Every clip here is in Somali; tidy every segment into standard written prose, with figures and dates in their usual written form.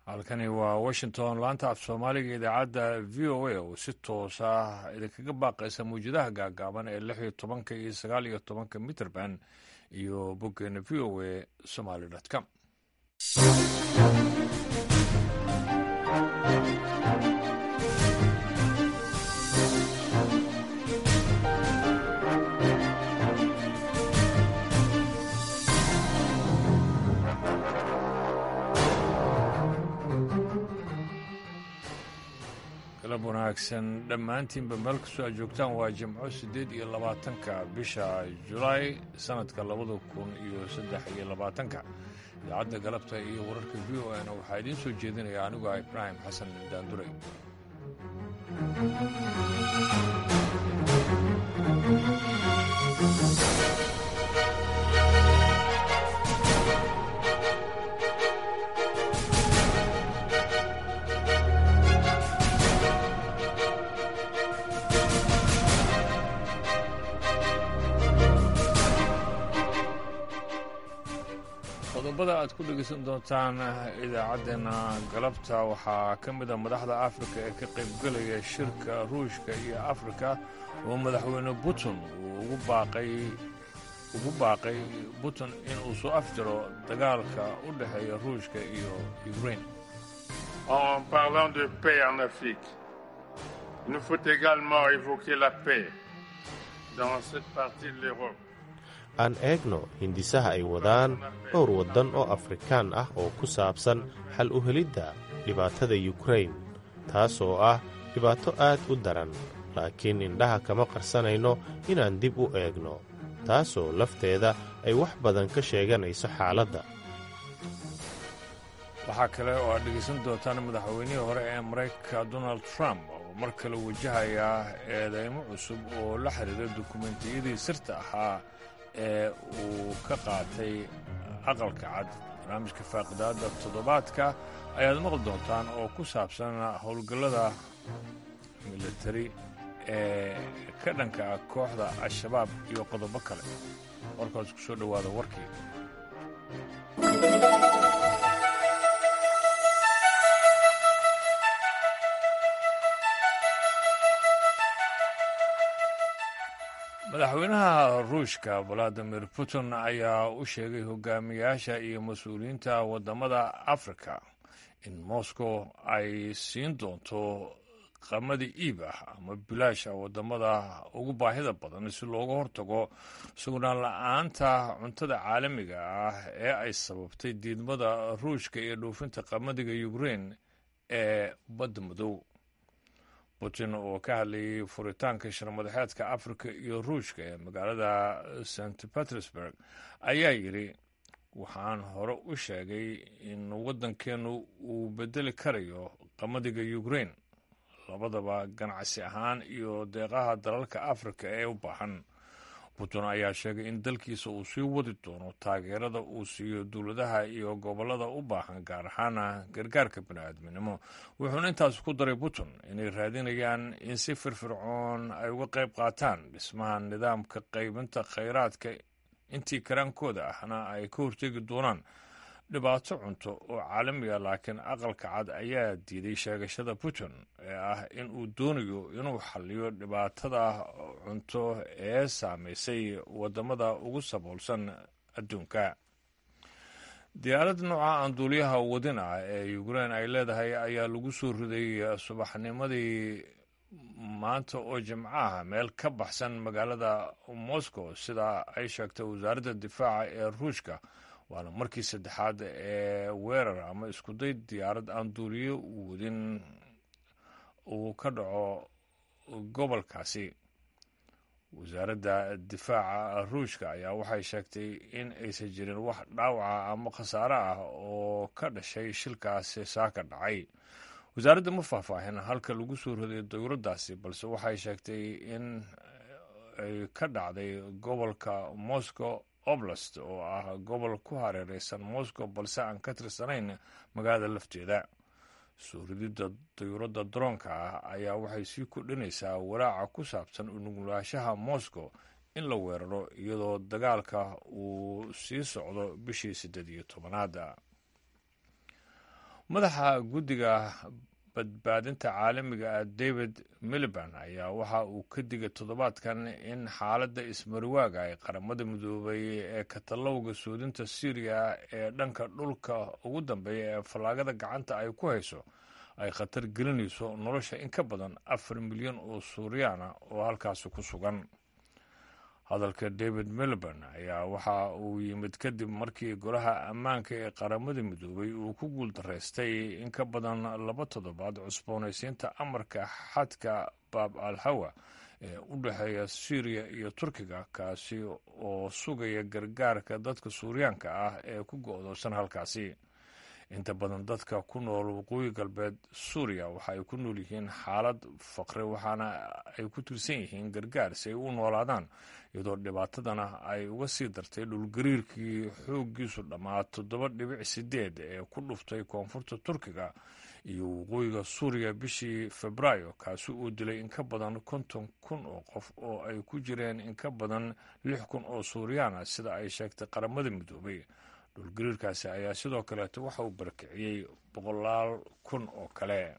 halkani waa washington laanta af soomaaliga idaacadda v o a oo si toos ah idinkaga baaqaysa mawjadaha gaagaaban ee 16 iyo 19 mitrband iyo boggeena v o a somaly.com. galab wanaagsan dhammaantiinba meel kastoo aad joogtaan waa jimco 8 bisha julaay sanadka 2023 idaacadda galabta iyo wararka v o na waxaa idiin soo jeedinaya anigu ah ibraahim xasan daanduray. qodobada aad ku dhegaysan doontaan idaacaddeenna galabta waxaa ka mid a madaxda afrika ee ka qaybgelaya shirka ruushka iyo afrika oo madaxweyne putin uu ugu baaqay putin inuu soo afjaro dagaalka u dhexeeya ruushka iyo ukraine. En parlant de paix en Afrique, il nous faut également évoquer la paix dans cette partie de l'Europe. aan eegno hindisaha ay wadaan dhowr waddan oo afrikaan ah oo ku saabsan xal u helidda dhibaatada yukrain, taasoo ah dhibaato aad u daran, laakiin indhaha kama qarsanayno inaan dib u eegno, taasoo lafteeda ay wax badan ka sheeganayso xaaladda. waxaa kale oo aad dhegaysan doontaan madaxweynihii hore ee maraykanka donald trump oo mar kale wajahaya eedeymo cusub oo la xidhiira dukumentiyadii sirta ahaa ee uu ka qaatay aqalka cad. barnaamijka faaqidaadda toddobaadka ayaad maqli doontaan oo ku saabsan howlgallada militari ee ka dhanka ah kooxda al-shabaab iyo qodobo kale. warkaas ku soo dhowaada warkii. madaxweynaha ruushka valadimir putin ayaa u sheegay hogaamiyaasha iyo mas-uuliyiinta waddamada afrika in moscow ay siin doonto qamadi iib ah ama bilaasha waddamada ugu baahida badan si looga hortago sugnaan la'aanta cuntada caalamiga ah ee ay sababtay diidmada ruushka iyo dhoofinta qamadiga ukraine ee badda madow. putin oo ka hadlayay furitaanka shirmadaxeedka afrika iyo ruushka ee magaalada st petersburg ayaa yidhi, waxaan hore u sheegay in waddankeennu uu beddeli karayo qamadiga ukraine, labadaba ganacsi ahaan iyo deeqaha dalalka afrika ee u baahan. putin ayaa sheegay in dalkiisa uu sii wadi doono taageerada uu siiyo dowladaha iyo gobollada u baahan, gaar ahaana gargaarka bini'aadminimo. wuxuuna intaas ku daray putin inay raadinayaan in si firfircoon ay uga qayb qaataan dhismaha nidaamka qaybinta khayraadka, intii karaankooda ahna ay ka hortegi doonaan dhibaato cunto oo caalamiga. laakiin aqalka cad ayaa diiday sheegashada putin ee ah in uu doonayo inuu xalliyo dhibaatada cunto ee saamaysay waddamada ugu saboolsan adduunka. diyaarad nooca aan duuliyaha wadin ah ee ukraine ay leedahay ayaa lagu soo riday subaxnimadii maanta oo jimcaha meel ka baxsan magaalada moscow, sida ay sheegtay wasaaradda difaaca ee ruushka. waana markii saddexaad ee weerar ama iskuday diyaarad aan duuliyo wadin uu ka dhaco gobolkaasi. wasaaradda difaaca ruushka ayaa waxay sheegtay in aysan jirin wax dhaawaca ama khasaare ah oo ka dhashay shilkaasi saaka dhacay. wasaaradda ma faahfaahin halka lagu soo riday dowladdaasi, balse waxay sheegtay in ay ka dhacday gobolka moscow oblast oo ah gobol ku hareeraysan moscow balse aan ka tirsanayn magaalada lafteeda. soo rididda dayuuradda daroonka ah ayaa waxay sii kordhinaysaa walaaca ku saabsan unuglaashaha moscow in la weeraro iyadoo dagaalka uu sii socdo bishii 18aad. madaxa guddiga badbaadinta caalamiga ah David Miliband ayaa waxa uu ka digay toddobaadkan in xaaladda ismariwaaga ay qaramada midoobay ee katalowga suudinta Syria ee dhanka dhulka ugu dambeeya ee fallaagada gacanta ay ku hayso ay khatar gelinayso nolosha in ka badan 4 milyan oo Suuriyaana oo halkaasi ku sugan. hadalka David Miliband ayaa waxa uu yimid kadib markii golaha ammaanka ee qaramada midoobay uu ku guuldareystay in ka badan 2 toddobaad cusboonaysiinta amarka xadka Bab al-Hawa ee u dhexeeya Syria iyo Turkiga kaasi oo sugaya gargaarka dadka Suuriyaanka ah ee ku go'doonsan halkaasi. inta badan dadka ku nool waqooyi galbeed Suuriya waxa ay ku nool yihiin xaalad faqri waxaana ay ku tirsan yihiin gargaar si ay u noolaadaan iyadoo dhibaatadana ay uga sii dartay dhulgariirkii xooggiisu dhammaa 7.8 ee ku dhuftay koonfurta Turkiga iyo waqooyiga Suuriya bishii Febraayo kaasi uu dilay in ka badan 50,000 oo qof oo ay ku jireen in ka badan 6,000 oo Suuriyaan ah sida ay sheegtay qaramada midoobay. dhulgariirkaasi ayaa sidoo kaleeto waxa uu barakiciyey 100,000 oo kale.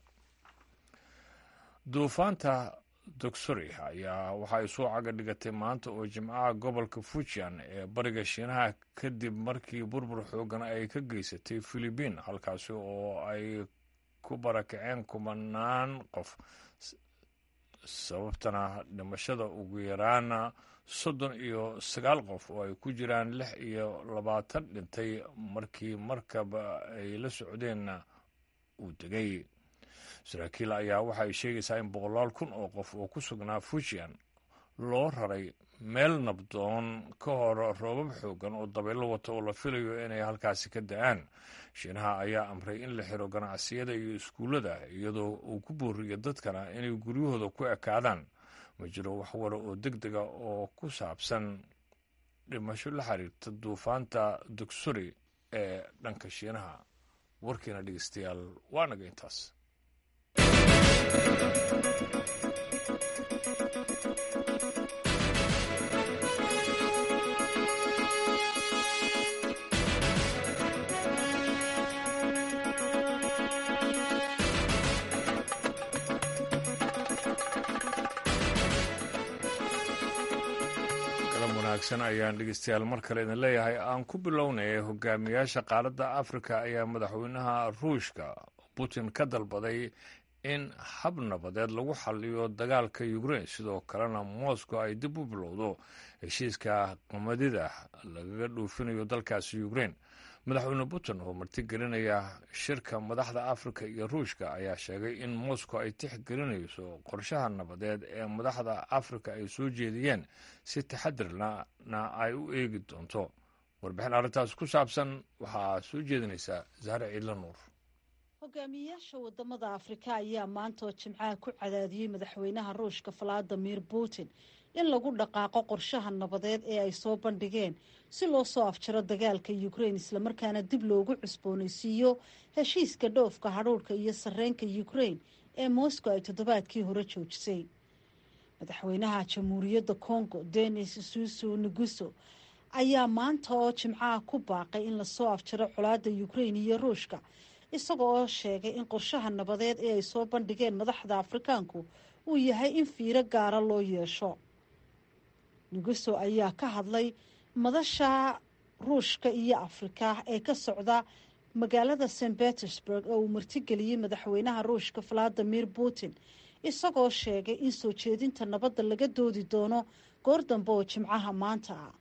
duufaanta Doksuri ayaa waxa ay soo caga dhigatay maanta oo Jimcaha gobolka Fujian ee bariga Shiinaha kadib markii burbur xoogan ay ka geysatay Filibiin halkaasi oo ay ku barakaceen kumanaan qof sababtana dhimashada ugu yaraana 39 qof oo ay ku jiraan 26 dhintay markii markaba ay la socdeen uu degay. saraakiil ayaa waxa ay sheegaysaa in 100,000 oo qof oo ku sugnaa Fujian loo raray meel nabdoon ka hor roobab xoogan oo dabaylo wata oo la filayo inay halkaasi ka da'aan. Shiinaha ayaa amray in la xiro ganacsiyada iyo iskuullada iyadoo uu ku booriyo dadkana inay guryahooda ku ekaadaan. ma jiro wax wara oo degdega oo ku saabsan dhimasho la xiriirta duufaanta Doksuri ee dhanka Shiinaha. warkiina dhegeystayaal waa naga intaas. ayaan dhegeystayaal mar kale idin leeyahay aan ku bilownay hogaamiyaasha qaaradda Afrika ayaa madaxweynaha Ruushka Putin ka dalbaday in hab nabadeed lagu xalliyo dagaalka Ukraine sidoo kalena Moscow ay dib u bilowdo heshiiska qamadida lagaga dhuufinayo dalkaasi Ukraine. madaxweyne Putin oo martigelinaya shirka madaxda Afrika iyo Ruushka ayaa sheegay in Moscow ay tixgelinayso qorshaha nabadeed ee madaxda Afrika ay soo jeediyeen si taxadir lehna ay u eegi doonto. warbixin arrintaas ku saabsan waxaa soo jeedinaysa Zahra Ciidla Nuur. hogaamiyayaasha wadamada Afrika ayaa maanta oo Jimcaha ku cadaadiyey madaxweynaha Ruushka Vladimir Putin in lagu dhaqaaqo qorshaha nabadeed ee ay soo bandhigeen si loo soo afjaro dagaalka Ukraine isla markaana dib loogu cusboonaysiiyo heshiiska dhoofka hadhuudhka iyo sarreenka Ukraine ee Moscow ay toddobaadkii hore joojisay. madaxweynaha Jamhuuriyadda Congo Denis Sassou Nguesso ayaa maanta oo Jimcaha ku baaqay in la soo afjaro colaadda Ukraine iyo Ruushka isagoo sheegay in qorshaha nabadeed ee ay soo bandhigeen madaxda Afrikaanku uu yahay in fiiro gaara loo yeesho. Nguesso ayaa ka hadlay madasha Ruushka iyo Afrika ee ka socda magaalada St. Petersburg oo uu martigeliyey madaxweynaha Ruushka Vladimir Putin isagoo sheegay in soo jeedinta nabadda laga doodi doono goor dambe oo Jimcaha maanta ah.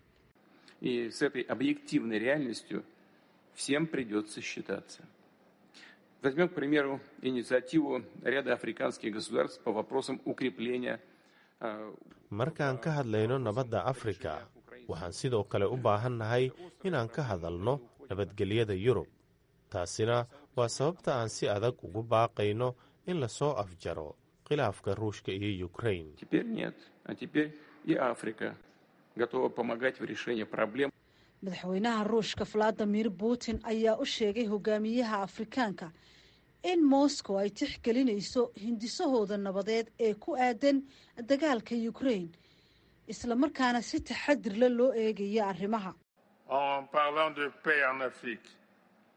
И с этой объективной реальностью всем придется считаться. Возьмем, к примеру, инициативу ряда африканских государств по вопросам укрепления. markaan ka hadlayno nabadda Afrika waxaan sidoo kale u baahannahay inaan ka hadalno nabadgelyada Yurub. taasina waa sababta aan si adag ugu baaqayno in la soo afjaro khilaafka Ruushka iyo Ukraine. Теперь нет, а теперь и Африка готова помогать в решении проблем. madaxweynaha Ruushka Vladimir Putin ayaa u sheegay hogaamiyaha Afrikaanka in Moscow ay tixgelinayso hindisahooda nabadeed ee ku aadan dagaalka Ukraine isla markaana si taxadir leh loo eegayo arrimaha. En parlant de paix en Afrique,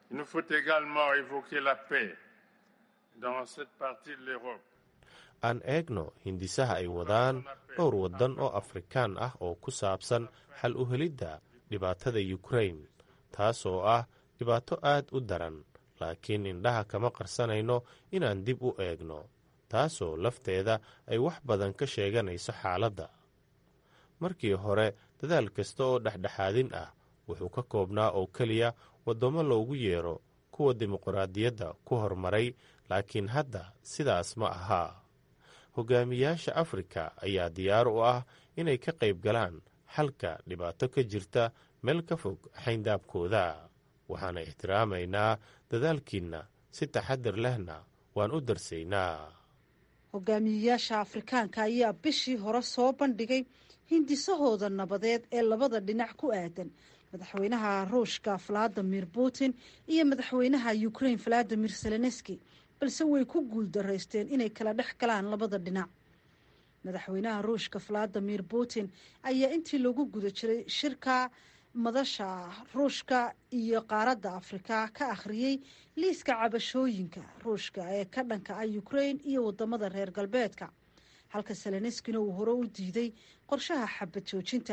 Il nous faut également évoquer la paix dans cette partie de l'Europe. aan eegno hindisaha ay wadaan dhowr waddan oo afrikaan ah oo ku saabsan xal u helidda dhibaatada yukrain taasoo ah dhibaato aad u daran laakiin indhaha kama qarsanayno inaan dib u eegno taasoo lafteeda ay wax badan ka sheeganayso xaaladda markii hore dadaal kasta oo dhexdhexaadin ah wuxuu ka koobnaa oo keliya waddamo loogu yeero kuwa dimuqraadiyadda ku hormaray laakiin hadda sidaas ma ahaa hogaamiyaasha afrika ayaa diyaar u ah inay ka qayb galaan xalka dhibaato ka jirta meel ka fog xayndaabkooda waxaana ixtiraamaynaa dadaalkiinna si taxadir lehna waan u darsaynaa hogaamiyeyaasha afrikaanka ayaa bishii hore soo bandhigay hindisahooda nabadeed ee labada dhinac ku aadan madaxweynaha ruushka valadimir putin iyo madaxweynaha ukrain valadimir zelenski balse way ku guuldaraysteen inay kala dhex galaan labada dhinac madaxweynaha ruushka valadimir putin ayaa intii lagu guda jiray shirka madasha ruushka iyo qaaradda afrika ka akhriyey liiska cabashooyinka ruushka ee ka dhanka ah ukrain iyo wadamada reer galbeedka halka zelenskina uu hore u diiday qorshaha xabad joojinta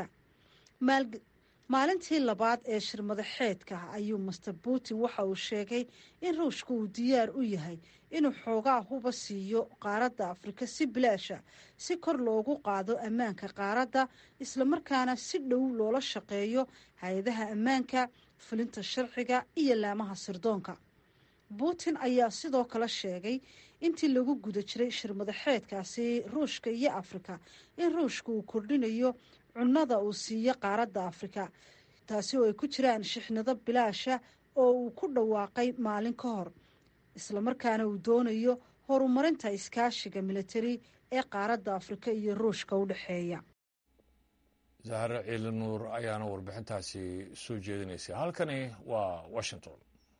maalintii labaad ee shir madaxeedka ayuu master putin waxa uu sheegay in ruushka uu diyaar u yahay inuu xoogaa huba siiyo qaaradda afrika si bilaasha si kor loogu qaado ammaanka qaaradda islamarkaana si dhow loola shaqeeyo hay-adaha ammaanka fulinta sharciga iyo laamaha sirdoonka putin ayaa sidoo kale sheegay intii lagu guda jiray shir madaxeedkaasi ruushka iyo afrika in ruushka uu kordhinayo cunnada uu siiyo qaaradda afrika taasi oo ay ku jiraan shixnado bilaasha oo uu ku dhawaaqay maalin ka hor islamarkaana uu doonayo horumarinta iskaashiga militari ee qaaradda afrika iyo ruushka u dhexeeya zahre ciili nuur ayaana warbixintaasi soo jeedinaysay halkani waa washington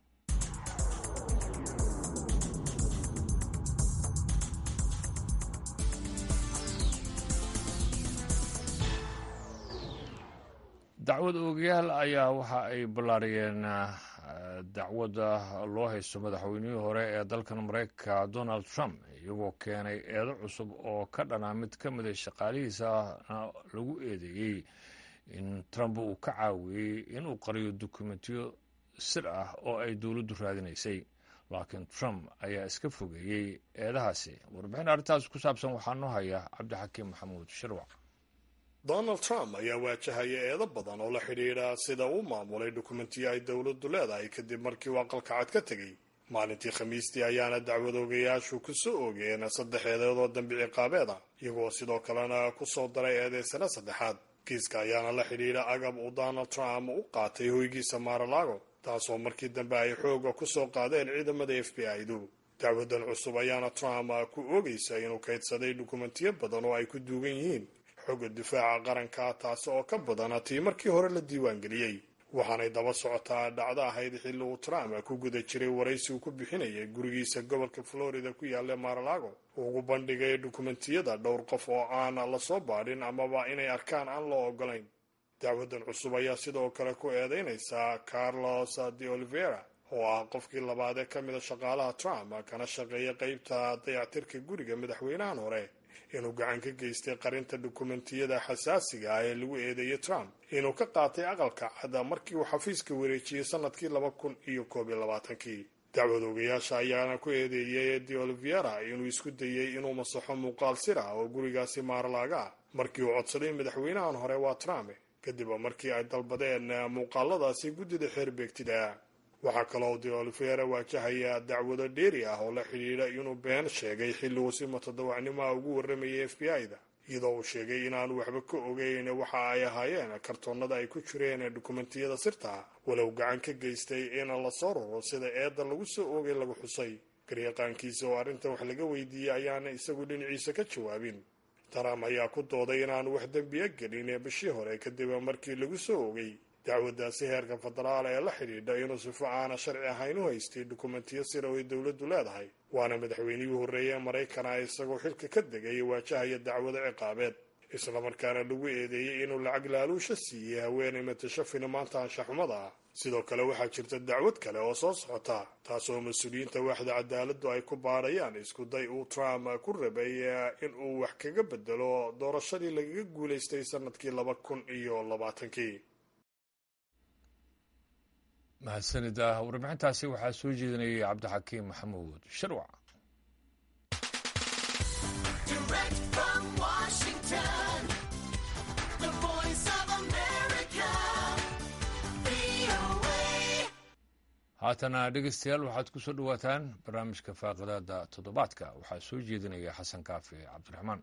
dacwad oogayaal ayaa waxa ay ballaariyeen dacwadda loo haysto madaxweynihii hore ee dalkan maraykanka donald trump iyagoo keenay eedo cusub oo ka dhanaa mid ka mida shaqaalihiisana lagu eedeeyey in trump uu ka caawiyey inuu qariyo dukumentiyo sir ah oo ay dowladdu raadinaysay laakiin trump ayaa iska fogeeyey eedahaasi warbixin arrintaas ku saabsan waxaa noo haya cabdixakiim maxamuud shirwac donald trump ayaa waajahaya eedo badan oo la xidhiidha sida uu maamulay dukumentiyo ay dowladdu leedahay kadib markii uu aqalka cad ka tegey maalintii khamiistii ayaana dacwadoogayaashu ku soo oogeen 3 eedoodoo dambi ciqaabeed ah iyagoo sidoo kalena ku soo daray eedaysana saddexaad kiiska ayaana la xidhiidha agab uu donald trump u qaatay hoygiisa Mar-a-Lago taasoo markii dambe ay xooga ku soo qaadeen ciidamada FBI-du dacwadan cusub ayaana Trump ku oogaysa inuu kaydsaday dukumentiyo badan oo ay ku duugan yihiin xogga difaaca qaranka taas oo ka badana tii markii hore la diiwaan geliyey waxaanay daba socotaa dhacdo ahayd xilli uu Trump ku guda jiray waraysi uu ku bixinayay gurigiisa gobolka Florida ku yaalla Mar-a-Lago ugu bandhigay dukumentiyada dhowr qof oo aan la soo baadhin amaba inay arkaan aan loo ogolayn dacwadan cusub ayaa sidoo kale ku eedeynaysa Carlos de Oliveira oo ah qofkii labaad ee ka mid ah shaqaalaha Trump kana shaqeeya qaybta dayactirka guriga madaxweynahan hore inuu gacan ka geystay qarinta dukumentiyada xasaasiga ah ee lagu eedeeyay Trump inuu ka qaatay aqalka cad markii uu xafiiska wareejiyay sanadkii 2021 dacwadoogayaasha ayaana ku eedeeyay de Oliveira inuu isku dayay inuu masaxo muuqaal sir ah oo gurigaasi Mar-a-Lago markii uu codsaday madaxweynahan hore waa Trump kadib markii ay dalbadeen muuqaaladaasi guddida xeerbeegtida waxaa kaloo de Oliveira waajahaya dacwado dheeri ah oo la xidhiidha inuu been sheegay xilli uu si mutadawacnimo ugu warramayay FBI-da iyadoo uu sheegay inaanu waxba ka ogeyn waxa ay ahaayeen kartoonnada ay ku jireen dukumentiyada sirta walow gacan ka geystay in la soo raro sida eedda lagu soo oogay lagu xusay garyaqaankiisa oo arrintan wax laga weydiiyey ayaana isagu dhinaciisa ka jawaabin Trump ayaa ku dooday inaanu wax dembiya gelin bishii hore kadib markii lagu soo oogay dacwadaasi heerka federaal ee la xidhiidha inuu sifo aana sharci ahayn u haystay dukumentiyo sir oo ay dowladdu leedahay waana madaxweynihii horreeyay Maraykanka isagoo xilka ka degay waajahaya dacwado ciqaabeed islamarkaana lagu eedeeyey inuu lacag laaluusha siiyey haweenay matasho filimaanta anshaxumada ah. sidoo kale waxaa jirta dacwad kale oo soo socota taasoo mas-uuliyiinta waaxda cadaaladdu ay ku baadhayaan iskuday uu Trump ku rabay in uu wax kaga bedelo doorashadii lagaga guulaystay sanadkii 2020. mahadsanida warbixintaasi waxaa soo jeedinayay cabdixakiim maxamuud sharwac. haatana dhegeystayaal waxaad ku soo dhowaataan barnaamijka faaqidaada toddobaadka. waxaa soo jeedinaya xasan kaafi cabdiraxmaan.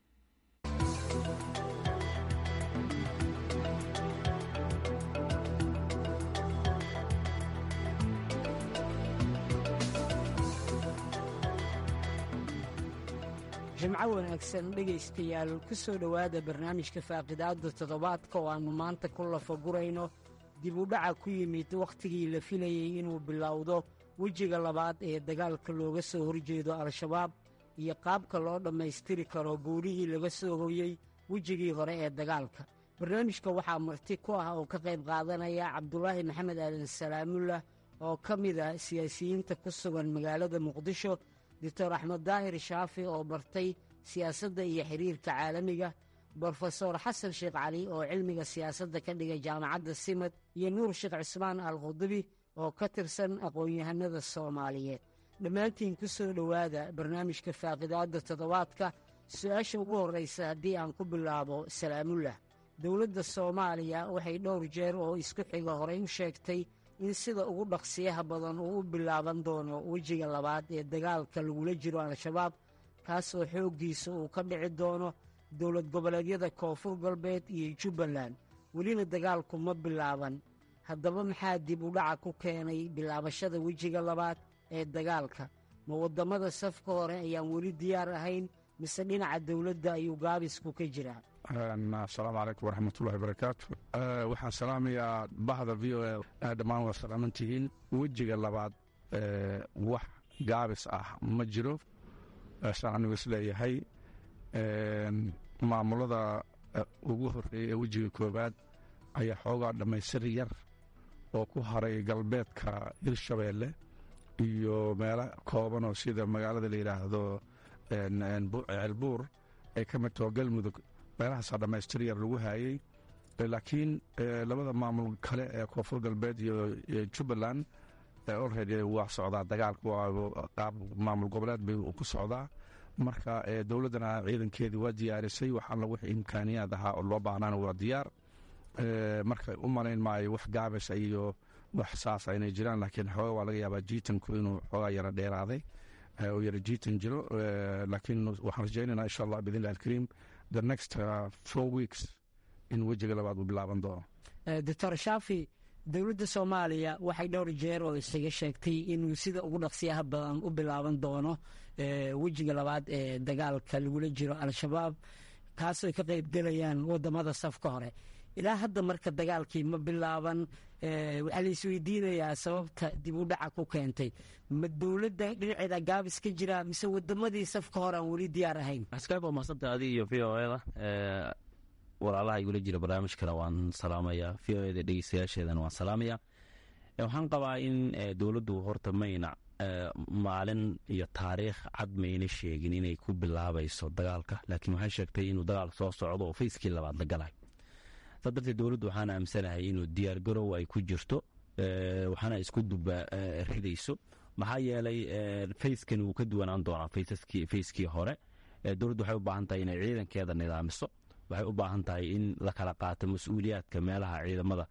jimco wanaagsan dhegaystayaal ku soo dhowaada barnaamijka faaqidaada toddobaadka oo aannu maanta ku lafagurayno dib u dhaca ku yimid wakhtigii la filayey inuu bilowdo wejiga labaad ee dagaalka looga soo horjeedo al-shabaab iyo qaabka loo dhammaystiri karo guulihii laga soo hoyey wejigii hore ee dagaalka. barnaamijka waxaa marti ku ah oo ka qayb qaadanaya cabdulaahi maxamed aadan salaamullah oo ka mid ah siyaasiyiinta ku sugan magaalada muqdisho, doctor axmed daahir shaafi oo bartay siyaasadda iyo xiriirka caalamiga, brofesor xasan sheekh cali oo cilmiga siyaasadda ka dhiga jaamacadda simad, iyo nuur sheekh cismaan al-khudubi oo ka tirsan aqoon-yahanada soomaaliyeed. dhammaantiin ku soo dhowaada barnaamijka faaqidaadda toddobaadka. su-aasha ugu horraysa haddii aan ku bilaabo salaamullah, dowladda soomaaliya waxay dhowr jeer oo isku xiga horey u sheegtay in sida ugu dhaqsiyaha badan uu u bilaaban doono wejiga labaad ee dagaalka lagula jiro al-shabaab, kaas oo xooggiisa uu ka dhici doono dowlad goboleedyada koonfur galbeed iyo jubbaland. welina dagaalku ma bilaaban. haddaba maxaa dib u dhaca ku keenay bilaabashada wejiga labaad ee dagaalka? ma waddamada safka hore ayaan weli diyaar ahayn, mise dhinaca dowladda ayuu gaabisku ka jiraa? asalaamu calaykum waraxmatullahi barakaatu. waxaan salaamayaa bahda v o a dhammaan waa salaaman tihiin. wejiga labaad wax gaabis ah ma jiro saan anigu isleeyahay. maamulada ugu horreeyey ee wejiga koowaad ayaa xoogaa dhammaystir yar oo ku haray galbeedka hirshabeelle iyo meelo kooban oo sida magaalada la yidhaahdo ceelbuur ay ka mid taho galmudug, meelahaasaa dhammaystir yar lagu haayey. laakiin labada maamul kale ee koonfur galbeed iyo jubbaland olredy waa socdaa dagaalka, qaab maamul goboleed bay ku socdaa. marka dowladdana ciidankeedii waa diyaarisay, waxaana wix imkaaniyaad ahaa oo loo baahnaana waa diyaar. marka u malayn maayo wax gaabis iyo wax saasa inay jiraan, laakiin xooga waa laga yaabaa jiitanku inuu xoogaa yara dheeraaday oo yara jiitan jiro. laakiin waxaan rajaynaynaa insha allah biidn illahi alkariim the next 4 weeks in wejiga labaad uu bilaaban doono. doctor shaafi, dowladda soomaaliya waxay dhowr jeer oo isaga sheegtay inuu sida ugu dhaqsiyaha badan u bilaaban doono wejiga labaad ee dagaalka lagula jiro al-shabaab, kaasoo ay ka qaybgelayaan waddamada safka hore. ilaa hadda marka dagaalkii ma bilaaban. waxaa la isweydiinayaa sababta dib u dhaca ku keentay. ma dowladda dhinaceeda gaabis ka jira, mise waddamadii safka hore aan weli diyaar ahayn? askayba mahadsantaha adiga iyo v o eda walaalaha igula jira barnaamijkana waan salaamayaa, v o eda dhegeystayaasheedana waan salaamayaa. waxaan qabaa in dowladdu horta mayna maalin iyo taariikh cad mayna sheegin inay ku bilaabayso dagaalka, laakiin waxay sheegtay inuu dagaal soo socdo oo fayskii labaad la galay. saa darteed dowladdu waxaan aamsanahay inuu diyaargarow ay ku jirto, waxaana isku duba ridayso. maxaa yeelay fayskan wuu ka duwanaan doonaa fayskii hore. dowladdu waxay u baahan tahay inay ciidankeeda nidaamiso, waxay u baahan tahay in la kala qaato mas-uuliyaadka meelaha ciidamada,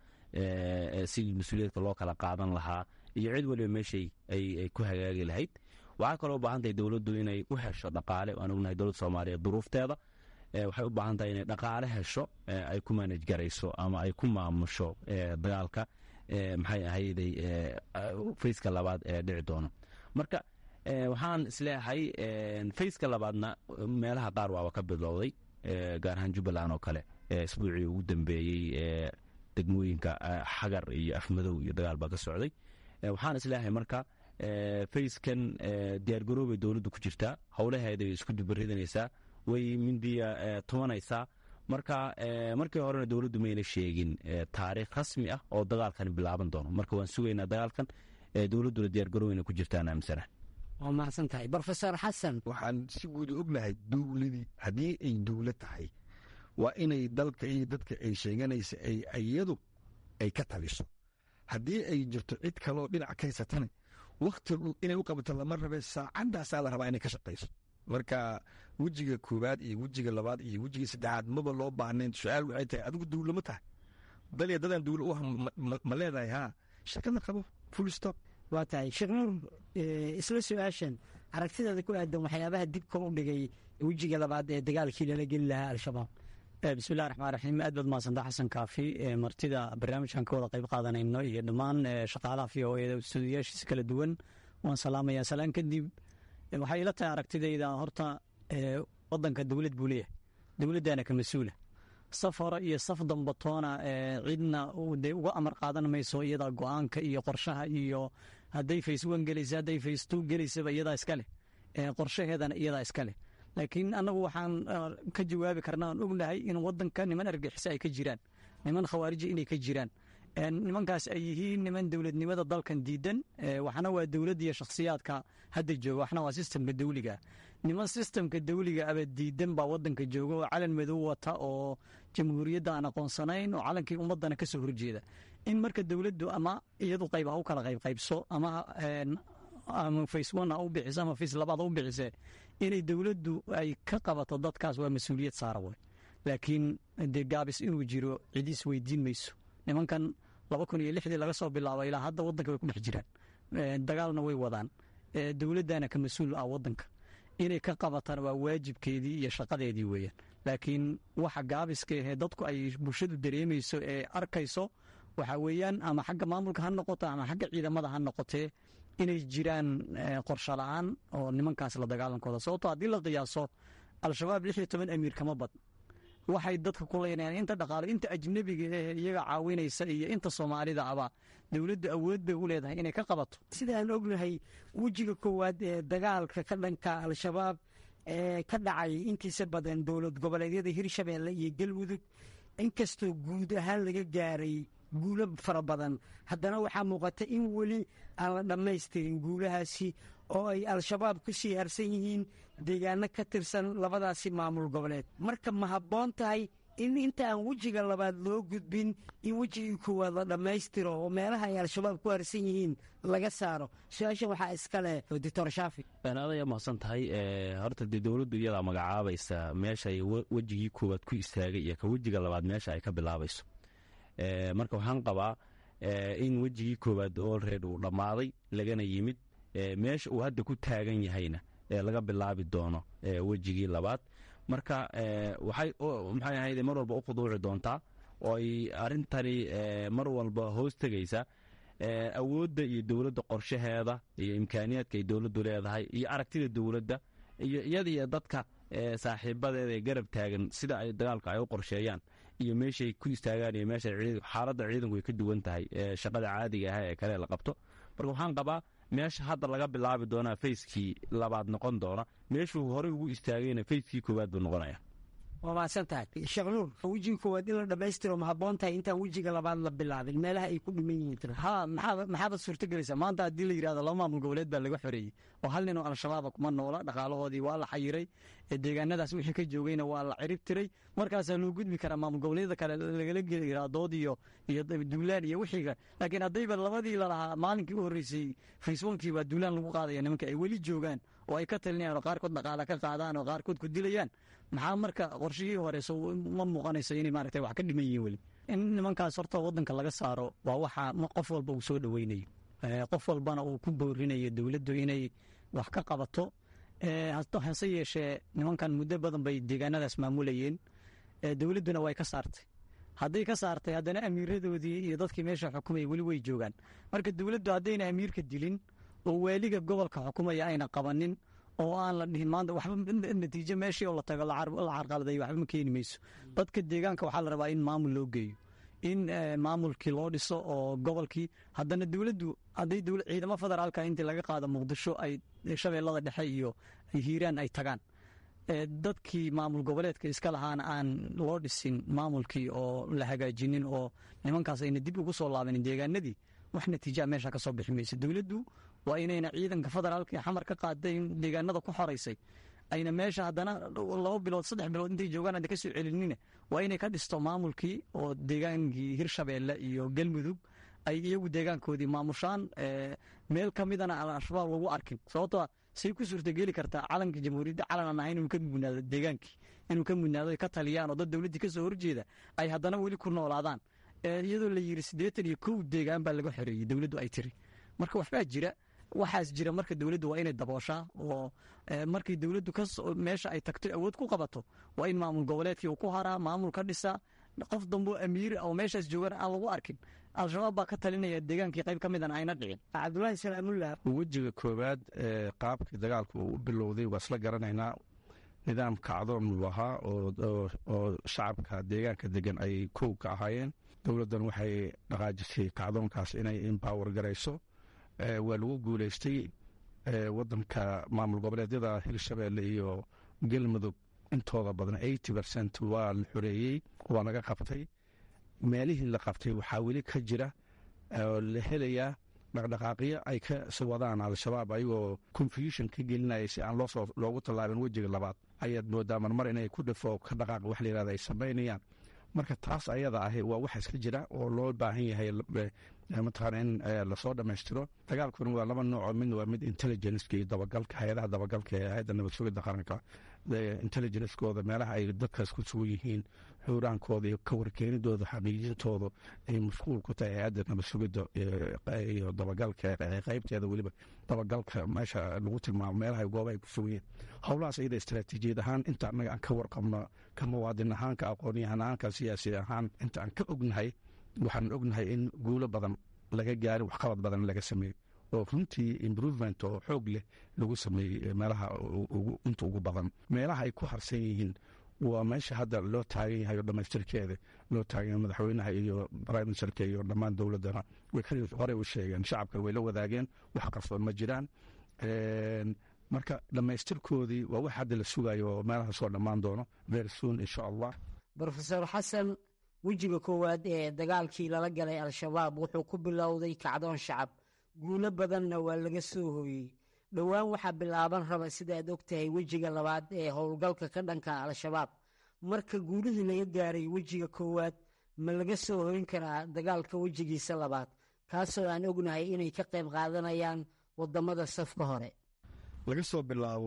sidii mas-uuliyaadka loo kala qaadan lahaa iyo cid waliba meeshay ay ku hagaagi lahayd. waxaa kaloo u baahan tahay dowladdu inay u hesho dhaqaale. waan ognahay dowladda soomaaliya duruufteeda, waxay u baahan tahay inay dhaqaale hesho ay ku manaj garayso ama ay ku maamusho dagaalka maxay ahayday fayska labaad ee dhici doono. marka waxaan isleeyahay fayska labaadna meelaha qaar waaba ka bilowday, gaar ahaan jubbaland oo kale isbuucii ugu dambeeyey degmooyinka xagar iyo afmadow iyo dagaal baa ka socday. waxaan isleeyahay marka fayskan diyaargaroobay dowladdu ku jirtaa, howlaheeday isku dubaridanaysaa, way mindiya tumanaysaa. marka markii horena dowladdu mayna sheegin taariikh rasmi ah oo dagaalkan bilaaban doono. marka waan sugaynaa dagaalkan, dowladduna diyaargaroweyna ku jirtaan aaminsana. waa mahadsan tahay brofesor xasan. waxaan si guud ognahay dowladii haddii ay dowlad tahay waa inay dalka iyo dadka ay sheeganaysa iyadu ay ka taliso. haddii ay jirto cid kaloo dhinac ka haysatana wakti inay u qabato lama rabe, saacadaasaa la rabaa inay ka shaqayso. marka wejiga koowaad iyo wejiga labaad iyo wejiga saddexaad maba loo baahnayn. su-aal waxay tahay adigu dowla ma tahay? dalya dadaan dowla u ma leedahay? haa, shaqada qabo, full stop. waa tahay sheekh nuur, isla su-aashan aragtidaada ku aadan waxyaabaha dibka u dhigay wejiga labaad ee dagaalkii lala geli lahaa al-shabaab. bismillahi raxmaan raxiim. aad baad mahadsantaa xasan kaafi, martida barnaamijkan ka wada qayb qaadanayno iyo dhammaan shaqaalaha v o e stuudiyaashiisa kala duwan waan salaamayaa. salaan kadib, waxay ila tahay aragtidayda horta wadanka dowlad buu leeyahay, dowladdaana ka mas-uula. saf hore iyo saf dambatoona cidna de uga amar qaadan mayso. iyadaa go-aanka iyo qorshaha iyo hadday face one gelaysa hadday face two gelaysaba iyadaa iska leh, qorshaheedana iyadaa iska leh. laakiin annagu waxaan ka jawaabi karnaa aan ognahay in wadanka niman argixisa ay ka jiraan, niman khawaariji inay ka jiraan. nimankaas ay yihiin niman dowladnimada dalkan diidan. waxna waa dowladda iyo shakhsiyaadka hadda jooga, waxna waa sistemka dawliga. niman sistemka dawliga aba diidan baa wadanka jooga oo calan madow wata oo jamhuuriyadda aan aqoonsanayn oo calankii ummadana ka soo horjeeda. in marka dowladdu ama iyadu qayb ha u kala qaybqaybso ama face one ha u bixiso ama face labaad ha u bixise, inay dowladdu ay ka qabato dadkaas waa mas-uuliyad saara wey. laakiin dee gaabis inuu jiro cidiis weydiin mayso. nimankan 2006 laga soo bilaabo ilaa hadda wadanka way ku dhex jiraan, dagaalna way wadaan. dowladdana ka mas-uul ah wadanka, inay ka qabatana waa waajibkeedii iyo shaqadeedii weeyaan. laakiin waxa gaabiska ahee dadku ay bulshadu dareemayso ee arkayso waxaa weeyaan ama xagga maamulka ha noqoto ama xagga ciidamada ha noqotee inay jiraan qorsho la-aan oo nimankaas la dagaalankooda. sababto haddii la qiyaaso al-shabaab 16 amiir kama badn. waxay dadka ku leynayaan inta dhaqaalo, inta ajnabiga ee iyaga caawinaysa iyo inta soomaalida aba dowladdu awood bay u leedahay inay ka qabato. sidaan ognahay wejiga koowaad ee dagaalka ka dhanka al-shabaab ee ka dhacay intiisa badan dowlad goboleedyada hirshabeelle iyo galmudug, inkastoo guud ahaan laga gaaray guulo fara badan, haddana waxaa muuqata in weli aan la dhammaystirin guulahaasi oo ay al-shabaab ku sii harsan yihiin deegaano ka tirsan labadaasi maamul goboleed. marka ma habboon tahay in inta aan wejiga labaad loo gudbin in wejigii koowaad la dhammaystiro oo meelaha ay al-shabaab ku harsan yihiin laga saaro? su-aashan waxaa iska leh doctor shaafi. adaya mahadsan tahay. horta dee dowladdu iyadaa magacaabaysa meesha ay wejigii koowaad ku istaagay iyo ka wejiga labaad meesha ay ka bilaabayso. marka waxaan qabaa in wejigii koowaad olreed uu dhammaaday lagana yimid, meesha uu hadda ku taagan yahayna laga bilaabi doono wejigii labaad. marka maxay ahayd mar walba u khuduuci doontaa oo ay arrintani mar walba hoos tegaysa awoodda iyo dowladda qorshaheeda iyo imkaaniyaadka ay dowladdu leedahay iyo aragtida dowladda iyo iyada iyo dadka saaxiibadeeda ee garab taagan sida ay dagaalka ay u qorsheeyaan iyo meeshay ku istaagaan iyo meesha xaaladda ciidanku ay ka duwan tahay shaqada caadiga ah ee kale la qabto. marka waxaan qabaa meesha hadda laga bilaabi doonaa fayskii labaad noqon doona, meeshuu horey ugu istaagayna fayskii koowaad buu noqonaya. waa mahadsan tahay sheekh nuur. wejiga koowaad in la dhammaystiro ma habboon tahay intaan wejiga labaad la bilaabin meelaha ay ku dhiman yihiin? maxaabad suurtagelaysaa maanta haddii la yidhahdo 2 maamul goboleed baa laga xoreeyey oo hal nin oo al-shabaaba kuma noola, dhaqaalahoodii waa la xayiray, deegaanadaas wixii ka joogayna waa la cirib tiray. markaasaa loo gudbi karaa maamul goboleedyada kale lagala geli karaa dood iyo duulaan iyo wixiiga. laakiin haddayba labadii lalahaa maalinkii u horreysay faceonkii baa duulaan lagu qaadaya nimanka ay weli joogaan oo ay ka talinayaan oo qaarkood dhaqaala ka qaadaan oo qaarkood ku dilayaan, maxaa marka qorshihii hore ma muuqanayso inay maaragtay wax ka dhiman yihiin weli? in nimankaas horta waddanka laga saaro waa waxa qof walba uu soo dhoweynayo, qof walbana uu ku boorinayo dowladdu inay wax ka qabato. hase yeeshee nimankan muddo badan bay deegaanadaas maamulayeen, dowladduna way ka saartay. hadday ka saartay haddana amiiradoodii iyo dadkii meesha xukumaya weli way joogaan. marka dowladdu haddayna amiirka dilin oo waaliga gobolka xukumaya ayna qabanin oo aan la dhihin maanta waxba natiijo meeshii oo la tago la carqaladay waxba ma keeni mayso. dadka deegaanka waxaa la rabaa in maamul loo geeyo, in maamulkii loo dhiso oo gobolkii haddana dowladdu hadday ciidamo federaalka intii laga qaado muqdisho ay shabeellada dhexe iyo hiiraan ay tagaan, dadkii maamul goboleedka iska lahaana aan loo dhisin maamulkii oo la hagaajinin oo nimankaas ayna dib ugu soo laabanin deegaanadii wax natiijaa meesha ka soo bixi maysa. dowladdu waa inayna ciidanka federaalka ee xamar ka qaaday deegaanada ku xoraysay ayna meesha haddana 2 bilood 3 bilood intay joogaan hadda ka soo celinina waa inay ka dhisto maamulkii oo deegaankii Hirshabeelle iyo Galmudug ay iyagu deegaankoodii maamushaan meel ka midana al-shabaab lagu arkin. sababtoo say ku suurtageli kartaa calanka jamhuuriyadda calan aan ahayn inuu ka mudnaado deegaankii inuu ka mudnaado ay ka taliyaan oo dad dowladdii ka soo horjeeda ay haddana weli ku noolaadaan iyadoo la yiri 81 deegaan baa laga xoreeyay dowladdu ay tiri. marka waxbaa jira waxaas jira marka dowladdu waa inay dabooshaa oo markii dowladdu meesha ay tagto awood ku qabato waa in maamul goboleedkii uu ku haraa maamul ka dhisaa qof dambo amiir oo meeshaas joogan aan lagu arkin. al-shabaab baa ka talinaya deegaankii qayb ka midana ayna dhicin. cabdulaahi salaamullah wejiga koowaad ee qaabkii dagaalku uu bilowday waa isla garanaynaa. nidaam kacdoon uu ahaa oo shacabka deegaanka degan ay kow ka ahaayeen. dowladdan waxay dhaqaajisay kacdoonkaas inay empower garayso. waa lagu guuleystay. wadanka maamul goboleedyada Hirshabeelle iyo Galmudug intooda badan 80% waa la xoreeyey waa laga qabtay. meelihii la qabtay waxaa weli ka jira oo la helayaa dhaqdhaqaaqyo ay ka soo wadaan al-shabaab ayagoo confusion ka gelinaya si aan loogu tallaabin wejiga labaad ayaad moodaa marmar inay ku dhafo ka dhaqaaq wax la yidhahda ay samaynayaan. marka taas ayada ahi waa waxa iska jira oo loo baahan yahay mataqaana in lasoo dhammaystiro. dagaalkuna waa 2 nooc midna waa mid intelligence-ka iyo dabagalka hay-adaha dabagalka ee hay'adda nabad sugidda qaranka intelligence-kooda meelaha ay dadkaas ku sugan yihiin xuuraankooda iyo ka warkeenidooda xaqiijintooda ay mashquul ku tahay hay-adda nabad sugidda iyo dabagalka qaybteeda weliba dabagalka meesha lagu tilmaamo meelaha gooba ay ku sugan yihiin. howlahaas iyada istaraatiijiyad ahaan inta annaga aan ka warqabno ka muwaadin ahaan ka aqoonyahan ahaan ka siyaasi ahaan inta aan ka ognahay waxaan ognahay in guulo badan laga gaarin waxqabad badan laga sameeyey oo runtii improvement oo xoog leh lagu sameeyey meelaha inta ugu badan. meelaha ay ku harsan yihiin waa meesha hadda loo taagan yahay oo dhammaystirkeeda loo taagan madaxweynaha iyo prime ministerka iyo dhammaan dowladdana way horey u sheegeen shacabka way la wadaageen wax qarsoon ma jiraan. marka dhammaystirkoodii waa wax hadda la sugayo oo meelaha soo dhammaan doono very soon insha allah. brofesor xasan wejiga koowaad ee dagaalkii lala galay al-shabaab wuxuu ku bilowday kacdoon shacab guulo badanna waa laga soo hooyey. dhowaan waxaa bilaaban raba sida aad ogtahay wejiga labaad ee howlgalka ka dhanka al-shabaab. marka guulihii laga gaaray wejiga koowaad ma laga soo hoyn karaa dagaalka wejigiisa labaad kaasoo aan ognahay inay ka qayb qaadanayaan wadamada safka hore. laga soo bilaabo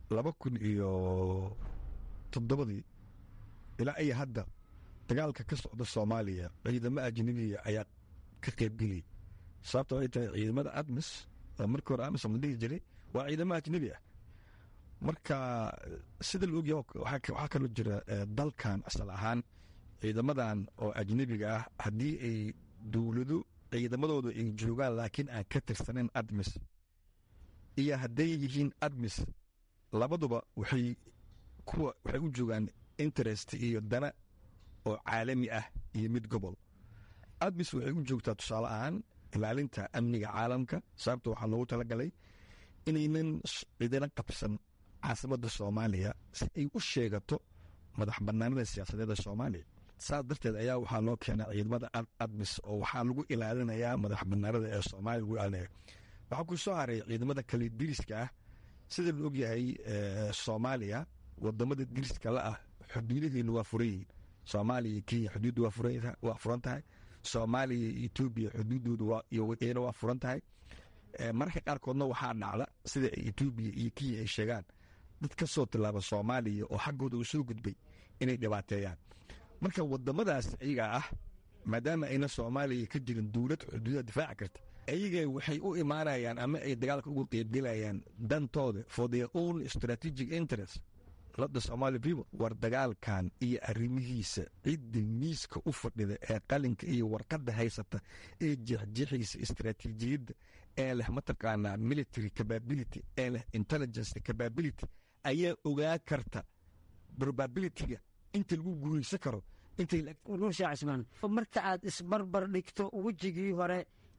2007 ilaa ay hadda dagaalka ka socda Soomaaliya ciidamo ajnabi ayaa ka qaybgeliyay. sababtoo ay tahay ciidamada ADMIS markii hore AMIS ma dhihi jiray waa ciidamo ajnabi ah. marka sida la ogyahay waxaa kaloo jira dalkan asal ahaan ciidamadan oo ajnabiga ah haddii ay dowladu ciidamadoodu ay joogaan laakiin aan ka tirsaneyn ADMIS iyo hadday yihiin ADMIS labaduba waxay u joogaan interest iyo dana oo caalami ah iyo mid gobol. ADMIS waxay u joogtaa tusaale ahaan ilaalinta amniga caalamka. sababta waxaa loogu talagalay inaynan cidina qabsan caasimadda Soomaaliya si ay u sheegato madax bannaanida siyaasadeeda Soomaaliya. saas darteed ayaa waxaa loo keenay ciidamada ADMIS oo waxaa lagu ilaalinayaa madax bannaanida ee Soomaaliya lagu ilaalinaya. waxaa ku soo haray ciidamada kale diriska ah sida la ogyahay Soomaaliya wadamada diriska la ah xuduudaheenu waa furan yihiin. Soomaaliya iyo Kenya xuduuddu waa furan tahay. Soomaaliya iyo Ethiopia xuduuddoodu waa furan tahay. mararka qaarkoodna waxaa dhacda sida Ethiopia iyo Kenya ay sheegaan dad ka soo tilaaba Soomaaliya oo xaggooda u soo gudbay inay dhibaateeyaan. marka wadamadaas iyaga ah maadaama ayna Soomaaliya ka jirin dowlad xuduudaha difaaci karta ayaga waxay u imaanayaan ama ay dagaalka ugu qaybgelayaan dantooda for their own strategic interest. ladda Somali people war dagaalkan iyo arrimihiisa cidda miiska u fadhida ee qalinka iyo warqadda haysata ee jeexjeexaysa istaraatiijiyadda ee leh mataqaanaa military capability ee leh intelligence capability ayaa ogaa karta probabilityga inta lagu guulaysan karo nuur sheekh cismaan marka aad isbarbar dhigto wejigii hore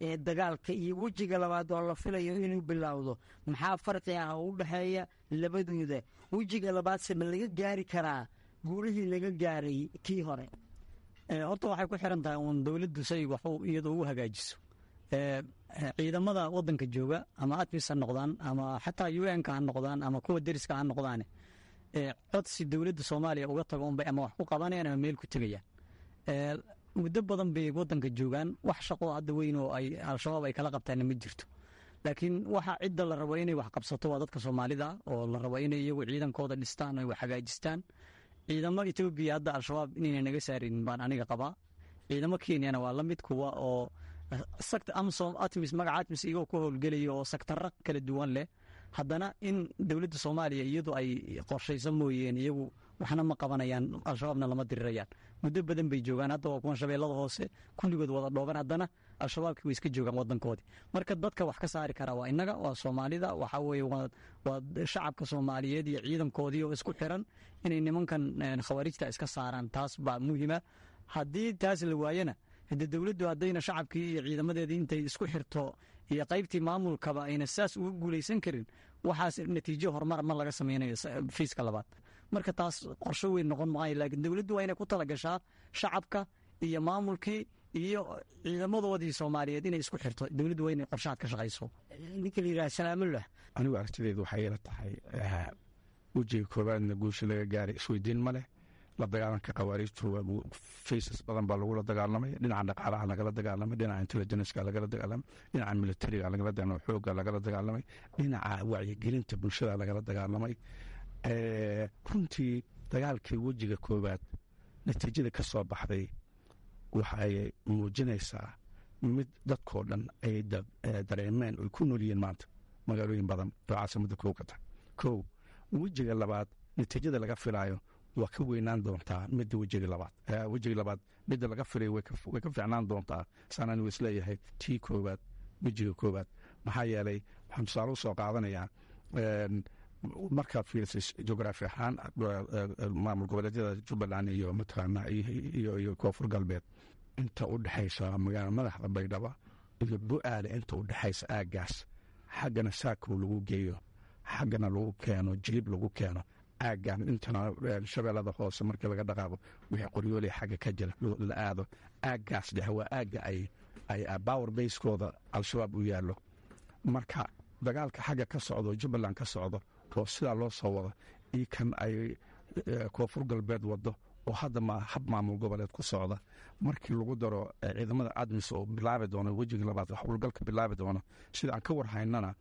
dagaalka iyo wejiga labaad oo la filayo inuu bilowdo maxaa farqi ah oo u dhexeeya labadooda? wejiga labaadse ma laga gaari karaa guulihii laga gaaray kii hore? horta waxay ku xiran tahay uun dowladdu say wax iyadoo u hagaajiso. ciidamada wadanka jooga ama admis ha noqdaan ama xataa UN-ka ha noqdaan ama kuwa deriska ha noqdaane codsi dowladda Soomaaliya uga tago unbay ama wax ku qabanayaan ama meel ku tegayaan. muddo badan bay wadanka joogaan, wax shaqo hadda weyn oo ay al-shabaab ay kala qabtaan ma jirto. laakiin waxa cidda la rabo inay wax qabsato waa dadka Soomaalida oo la rabo inay iyagu ciidankooda dhistaan oo wax hagaajistaan. ciidamada Itoobiya hadda al-shabaab inay naga saarin baan aniga qabaa. ciidamada Kenya waa la mid kuwa oo sakta Amsom Atmis magaca Atmis iyagoo ku howlgelayo oo saktarra kala duwan leh. haddana in dowladda Soomaaliya iyadu ay qorshayso mooyeen iyagu waxna ma qabanayaan, al-shabaabna lama dirirayaan. muddo badan bay joogaan, hadda waa kuwan shabeellada hoose kulligood wada dhooban, haddana al-shabaabkii way iska joogaan wadankoodii. marka dadka wax ka saari karaa waa innaga, waa Soomaalida, waxa weeye waa shacabka Soomaaliyeed iyo ciidankoodii oo isku xiran inay nimankan khawaarijta iska saaraan. taas baa muhiima. haddii taas la waayana haddii dowladdu haddayna shacabkii iyo ciidamadeedii intay isku xirto iyo qaybtii maamulkaba ayna saas uga guulaysan karin, waxaas natiijo horumar ma laga samaynayo fiiska labaad. marka taas qorsho weyn noqon maayo, laakiin dowladdu waa inay ku talagashaa shacabka iyo maamulkii iyo ciidamadoodii Soomaaliyeed inay isku xirto. dowladdu waa inay qorshaad ka shaqayso. ninka la yidhaha Salaamullah, anigu aragtideedu waxay ila tahay wejiga koowaadna guusha laga gaaray isweydiin ma leh. la dagaalanka khawaarijtu faces badan baa lagula dagaalamay. dhinaca dhaqaalaha lagala dagaalamay, dhinaca intelligenceka lagala dagaalamay, dhinaca militariga lagala dagaalamay, xoogga lagala dagaalamay, dhinaca wacyigelinta bulshada lagala dagaalamay. runtii dagaalkii wejiga koowaad natiijada ka soo baxday waxay muujinaysaa mid dadkoo dhan ay dareemeen oy ku noolyihiin maanta magaalooyin badan oo caasimada kow ka tahay. kow, wejiga labaad natiijada laga filaayo waa ka weynaan doontaa midda wejiga labaad midda laga filay way ka fiicnaan doontaa saan anigu isleeyahay tii koowaad wejiga koowaad. maxaa yeelay waxaan tusaale u soo qaadanayaa markaad fiirisay jugraafi ahaan maamul goboleedyada Jubbaland iyo mataqaanaa iyo koonfur galbeed, inta u dhexaysa magaala madaxda Baydhabo iyo Bu'aale, inta u dhexaysa aaggaas xaggana saakow lagu geeyo, xaggana lagu keeno jilib lagu keeno, aaggan intana shabeellada hoose markii laga dhaqaaqo wixii qoryooley xagga ka jira la aado. aaggaas dhexe waa aagga ay power basekooda al-shabaab u yaallo. marka dagaalka xagga ka socdo Jubbaland ka socdo oo sidaa loo soo wado iyo kan ay koonfur galbeed wado oo hadda hab maamul goboleed ku socda, markii lagu daro ciidamada admis oo bilaabi doono wejiga labaad howlgalka bilaabi doono, sida aan ka warhaynana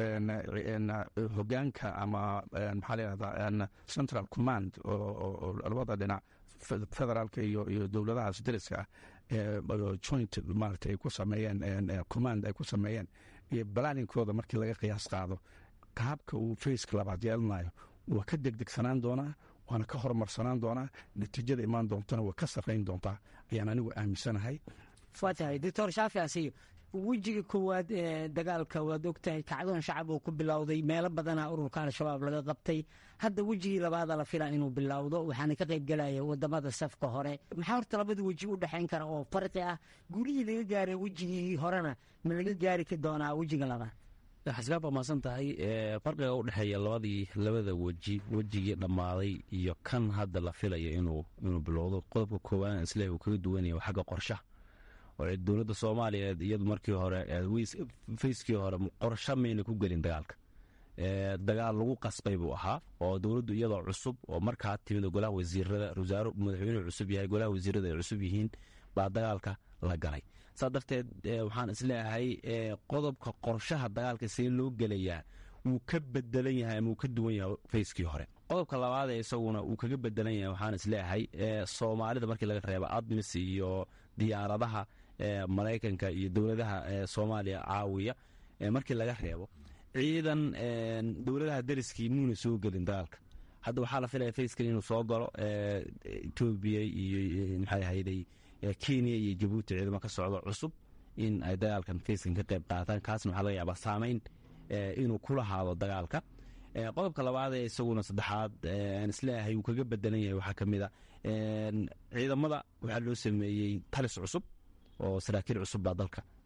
hogaanka ama maxaa layihahdaa central command oo labada dhinac federaalka iyo dowladahaas deriska ah joint maarata ay ku sameeyeen command ay ku sameeyeen iyo balaninkooda markii laga qiyaas qaado qaabka uu faceka labaad yeelanayo waa ka degdegsanaan doonaa, waana ka horumarsanaan doonaa, natiijada imaan doontana waa ka sarrayn doontaa ayaan anigu aaminsanahay. waa tahay doctor Shaafi Asiyo, wejiga koowaad ee dagaalka waad ogtahay kacdoon shacab uu ku bilowday, meelo badanaa ururka al-shabaab laga qabtay. hadda wejigii labaada la filaa inuu bilowdo, waxaana ka qayb galaya wadamada safka hore. maxaa horta labada weji u dhexayn kara oo farqi ah? guulihii laga gaaray wejigii horena ma laga gaari doonaa wejiga labaad? xasgaab waa mahadsan tahay. farqiga u dhexeeya labada wejigii dhammaaday iyo kan hadda la filayo inuu bilowdo, qodobka koowaad isleeh uu kaga duwanaya waa xagga qorshaha. oo dowladda Soomaaliyeed iyadu markii hore fayskii hore qorsho mayna ku gelin dagaalka. dagaal lagu qasbay buu ahaa oo dowladdu iyadoo cusub oo markaa timid golaha wasiirada madaxweynuhu cusub yahay, golaha wasiirada ay cusub yihiin baa dagaalka la galay. saa darteed waxaan isleeyahay qodobka qorshaha dagaalka see loo gelayaa wuu ka bedelan yahay ama wuu ka duwan yahay fayskii hore. qodobka labaad ee isaguna uu kaga bedelan yahay waxaan isleeyahay Soomaalida markii laga reebo admis iyo diyaaradaha Maraykanka iyo dowladaha Soomaaliya caawiya, markii laga reebo ciidan dowladaha deriskii muuna soo gelin dagaalka. hadda waxaa la filaya fayskan inuu soo galo Itoobiya iyo maxay ahayday Kenya iyo Djibouti ciidamo ka socdo cusub in ay dagaalkan fayskan ka qayb qaataan. kaasna waxaa laga yaabaa saameyn inuu ku lahaado dagaalka. qodobka labaad ee isaguna saddexaad aan isleeyahay uu kaga bedelan yahay waxaa ka mid a ciidamada waxaa loo sameeyey talis cusub oo saraakiil cusub baa dalka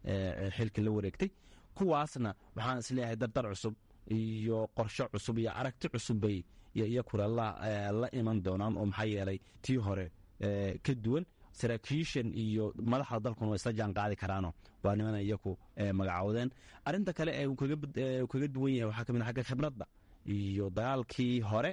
xilka la wareegtay. kuwaasna waxaan isleeyahay dardar cusub iyo qorshe cusub iyo aragti cusub bay iyakuna la iman doonaan oo maxaa yeelay tii hore ka duwan. saraakiishan iyo madaxda dalkuna way isla jaan qaadi karaano waa nimana iyaku magacaawdeen. arrinta kale ee uu kaga duwan yahay waxaa ka mid xagga khibradda iyo dagaalkii hore,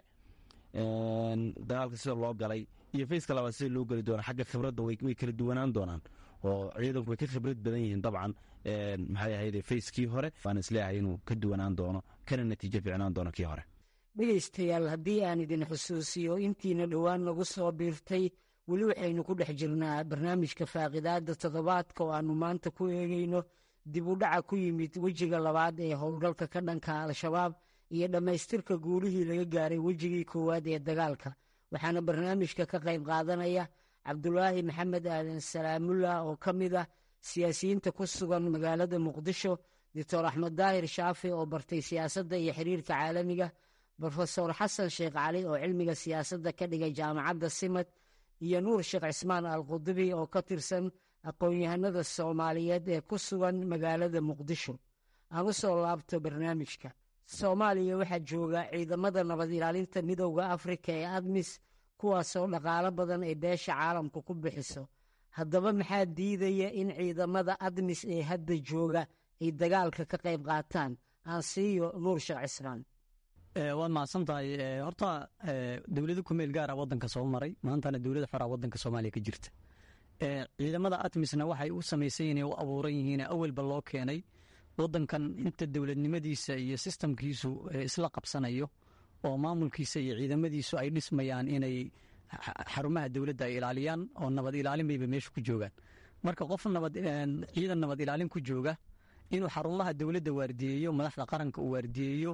dagaalka sida loo galay iyo fayska labaad sida loo geli doona xagga khibradda way kala duwanaan doonaan oo ciidanku way ka khibrad badan yihiin dabcan maxay ahayd fayskii hore. waan isleeyahay inuu ka duwanaan doono kana natiijo fiicnaan doono kii hore. dhegaystayaal, haddii aan idin xusuusiyo intiina dhowaan nagu soo biirtay, weli waxaynu ku dhex jirnaa barnaamijka faaqidaada toddobaadka oo aannu maanta ku eegayno dib u dhaca ku yimid wejiga labaad ee howlgalka ka dhanka al-shabaab iyo dhammaystirka guulihii laga gaaray wejigii koowaad ee dagaalka. waxaana barnaamijka ka qayb qaadanaya cabdulaahi maxamed aadan salaamullah oo ka mid ah siyaasiyiinta ku sugan magaalada muqdisho, doctor axmed daahir shaafi oo bartay siyaasadda iyo xiriirka caalamiga, brofesor xasan sheekh cali oo cilmiga siyaasadda ka dhigay jaamacadda simad, iyo nuur sheekh cismaan alqudubi oo ka tirsan aqoon-yahanada soomaaliyeed ee ku sugan magaalada muqdisho. aan u soo laabto barnaamijka. soomaaliya waxaa jooga ciidamada nabad ilaalinta midowda afrika ee admis, kuwaasoo dhaqaalo badan ay beesha caalamku ku bixiso. haddaba maxaa diidaya in ciidamada admis ee hadda jooga ay dagaalka ka qayb qaataan? aan siiyo nuur sheekh cismaan. waad mahadsan tahay. horta dowlado ku meel gaara wadanka soo maray, maantana dowlada xoraa wadanka soomaaliya ka jirta. ciidamada admisna waxay u samaysan yihiin u abuuran yihiin awalba loo keenay wadankan inta dowladnimadiisa iyo sistamkiisu isla qabsanayo oo maamulkiisa iyo ciidamadiisu ay dhismayaan inay xarumaha dowladda ay ilaaliyaan oo nabad ilaalin bayba meesha ku joogaan. marka qof ciidan nabad ilaalin ku jooga inuu xarumaha dowladda waardiyeeyo, madaxda qaranka uu waardiyeeyo,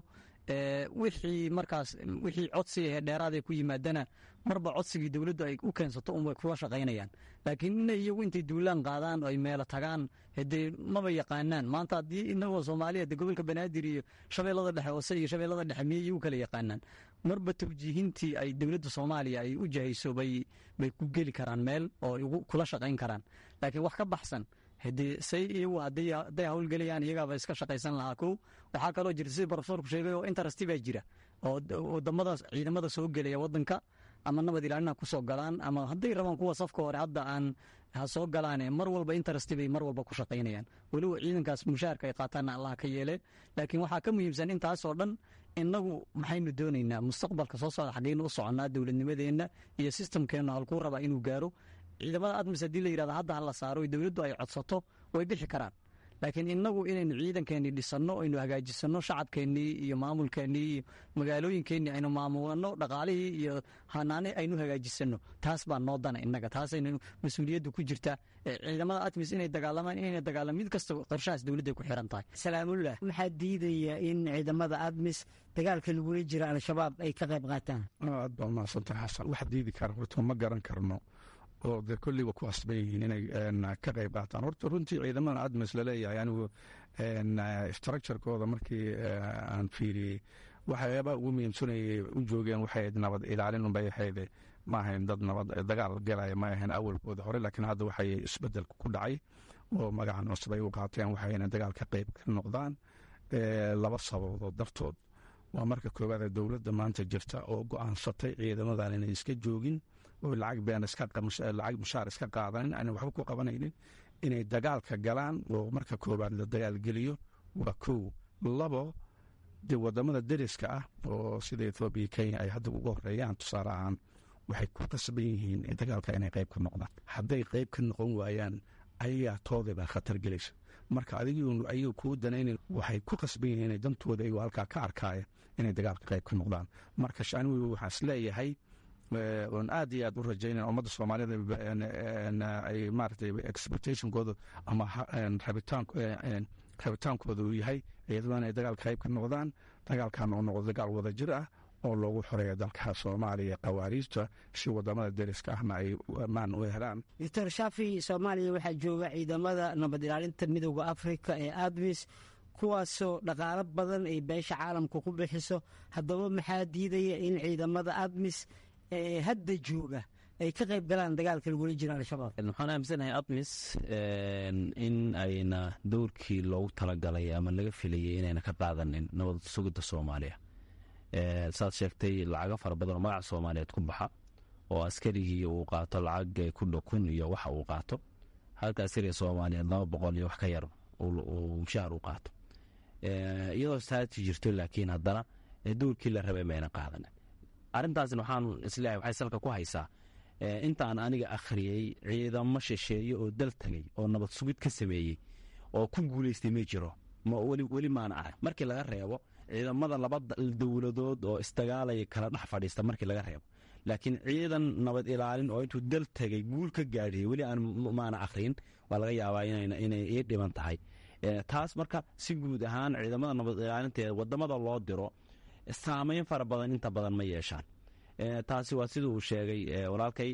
wixii codsiga dheeraada ku yimaadana marba codsigii dowladdu ay u keensato unbay kuga shaqaynayaan. laakiin inay iyagu intay duulaan qaadaan oo ay meelo tagaan hadee maba yaqaanaan. maanta haddii inagoo soomaaliya de gobolka banaadir iyo shabeellada dhexe hoose iyo shabeellada dhexe miyay iyagu kala yaqaanaan? marba tawjiihintii ay dowladda soomaaliya ay u jahayso bay ku geli karaan meel oo kula shaqayn karaan. laakiin wax ka baxsan hadee say iyagu hadday howlgelayaan iyagaaba iska shaqaysan lahaa. kow waxaa kaloo jirta sida brofesorku sheegay oo interesti baa jira oo wadamada ciidamada soo gelaya wadanka ama nabad ilaalin ha ku soo galaan ama hadday rabaan kuwa safka hore hadda aan ha soo galaane mar walba interesti bay mar walba ku shaqaynayaan. weliba ciidankaas mushaharka ay qaataanna allah ka yeele. laakiin waxaa ka muhiimsan intaasoo dhan inagu maxaynu doonaynaa mustaqbalka soo socda xaggeynu u soconnaa dowladnimadeenna iyo sistamkeennu halkuu rabaa inuu gaaro. ciidamada admis haddii la yidhahdo hadda ha la saaro dowladdu ay codsato way bixi karaan. laakiin inagu inaynu ciidankeennii dhisanno, aynu hagaajisanno shacabkeennii iyo maamulkeennii iyo magaalooyinkeennii aynu maamulano, dhaqaalihii iyo hanaane aynu hagaajisanno, taas baa noo dana innaga. taasaynu mas-uuliyaddu ku jirta. ciidamada admis inay dagaalamaan inayna dagaalamaan mid kasta qorshahaas dowladday ku xiran tahay. salaamullah, maxaa diidaya in ciidamada admis dagaalka lagula jira al-shabaab ay ka qayb qaataan? aad baa mahadsantahay xasan. wax diidi kara horta ma garan karno oo dee kolley waa ku asban yihiin inay ka qayb qaataan. horta runtii ciidamadan admis laleeyahay anigu structurekooda markii aan fiiriyey waxyaabaa ugu muhiimsanayay u joogeen waxay ahayd nabad ilaalin unbay ahayd, ma ahayn dad nabad dagaal galaya ma ahayn awalkooda hore. laakiin hadda waxay isbedelka ku dhacay oo magacan cusub ay u qaateen waxayna dagaal ka qayb ka noqdaan laba sababood dartood. waa marka koowaad dowladda maanta jirta oo go-aansatay ciidamadan inay iska joogin oo lacag mushaar iska qaadanin, aanay waxba ku qabanaynin, inay dagaalka galaan oo marka koowaad la dagaalgeliyo. waa kow. labo, dee wadamada deriska ah oo sida ethoobiya kenya ay hadda uga horeeyaan tusaale ahaan waxay ku qasban yihiin dagaalka inay qayb ka noqdaan. hadday qayb ka noqon waayaan ayagaa toodabaa khatar gelaysa. marka ayagu kuu danaynan waxay ku qasban yihiin inay dantooda ayagoo halkaa ka arkaaya inay dagaalka qayb ka noqdaan. marka anigu waxaan isleeyahay oon aad iyo aad u rajaynaya ummadda soomaalida ay maaragtay expectationkooda ama rabitaankooda uu yahay ciidamada inay dagaalka qayb ka noqdaan. dagaalkan oo noqdo dagaal wada jir ah oo loogu xoreeya dalka soomaaliya qawaariijta si wadamada deriska ahna ay ammaan u helaan. doctor shaafi, soomaaliya waxaa jooga ciidamada nabad ilaalinta midowda afrika ee admis, kuwaasoo dhaqaalo badan ay beesha caalamka ku bixiso. haddaba maxaa diidaya in ciidamada admis ee hadda jooga ay ka qayb galaan dagaalka lagula jira al-shabaab? waxaan aaminsanahay admis in ayna dowrkii loogu talagalay ama laga filayay inayna ka qaadanin nabad sugidda soomaaliya. saad sheegtay lacago fara badan oo magaca soomaaliyeed ku baxa oo askarigii uu qaato lacag ku dhow 1,000 iyo waxa uu qaato, halka askariga soomaaliyeed 200 iyo wax ka yar uu mushaar u qaato, iyadoo saati jirto laakiin haddana dowrkii la rabay mayna qaadanin. arrintaasna waxaan isleeyahay waxay salka ku haysaa intaan aniga akhriyey ciidamo shisheeye oo dal tagay oo nabad sugid ka sameeyey oo ku guulaystay ma jiro, weli maana arag. markii laga reebo ciidamada laba dowladood oo isdagaalaya kala dhex fadhiista markii laga reebo, laakiin ciidan nabad ilaalin oo intuu dal tagay guul ka gaadhiyey weli aan maana akhriyin. waa laga yaabaa inay ii dhiban tahay taas. marka si guud ahaan ciidamada nabad ilaalinta ee wadamada loo diro saameyn fara badan inta badan ma yeeshaan. taasi waa sida uu sheegay walaalkay.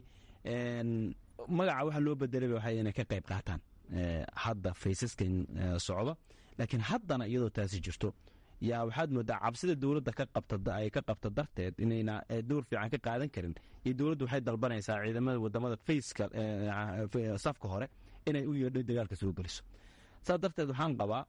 magaca waxa loo bedelay waxay inay ka qayb qaataan hadda faysaskan socda, laakiin haddana iyadoo taasi jirto yaa waxaad moodaa cabsida dowladda ay ka qabta darteed inayna dowr fiican ka qaadan karin, iyo dowladdu waxay dalbanaysaa ciidamada wadamada fayska safka hore inay u yeedho dagaalka soo geliso. saas darteed waxaan qabaa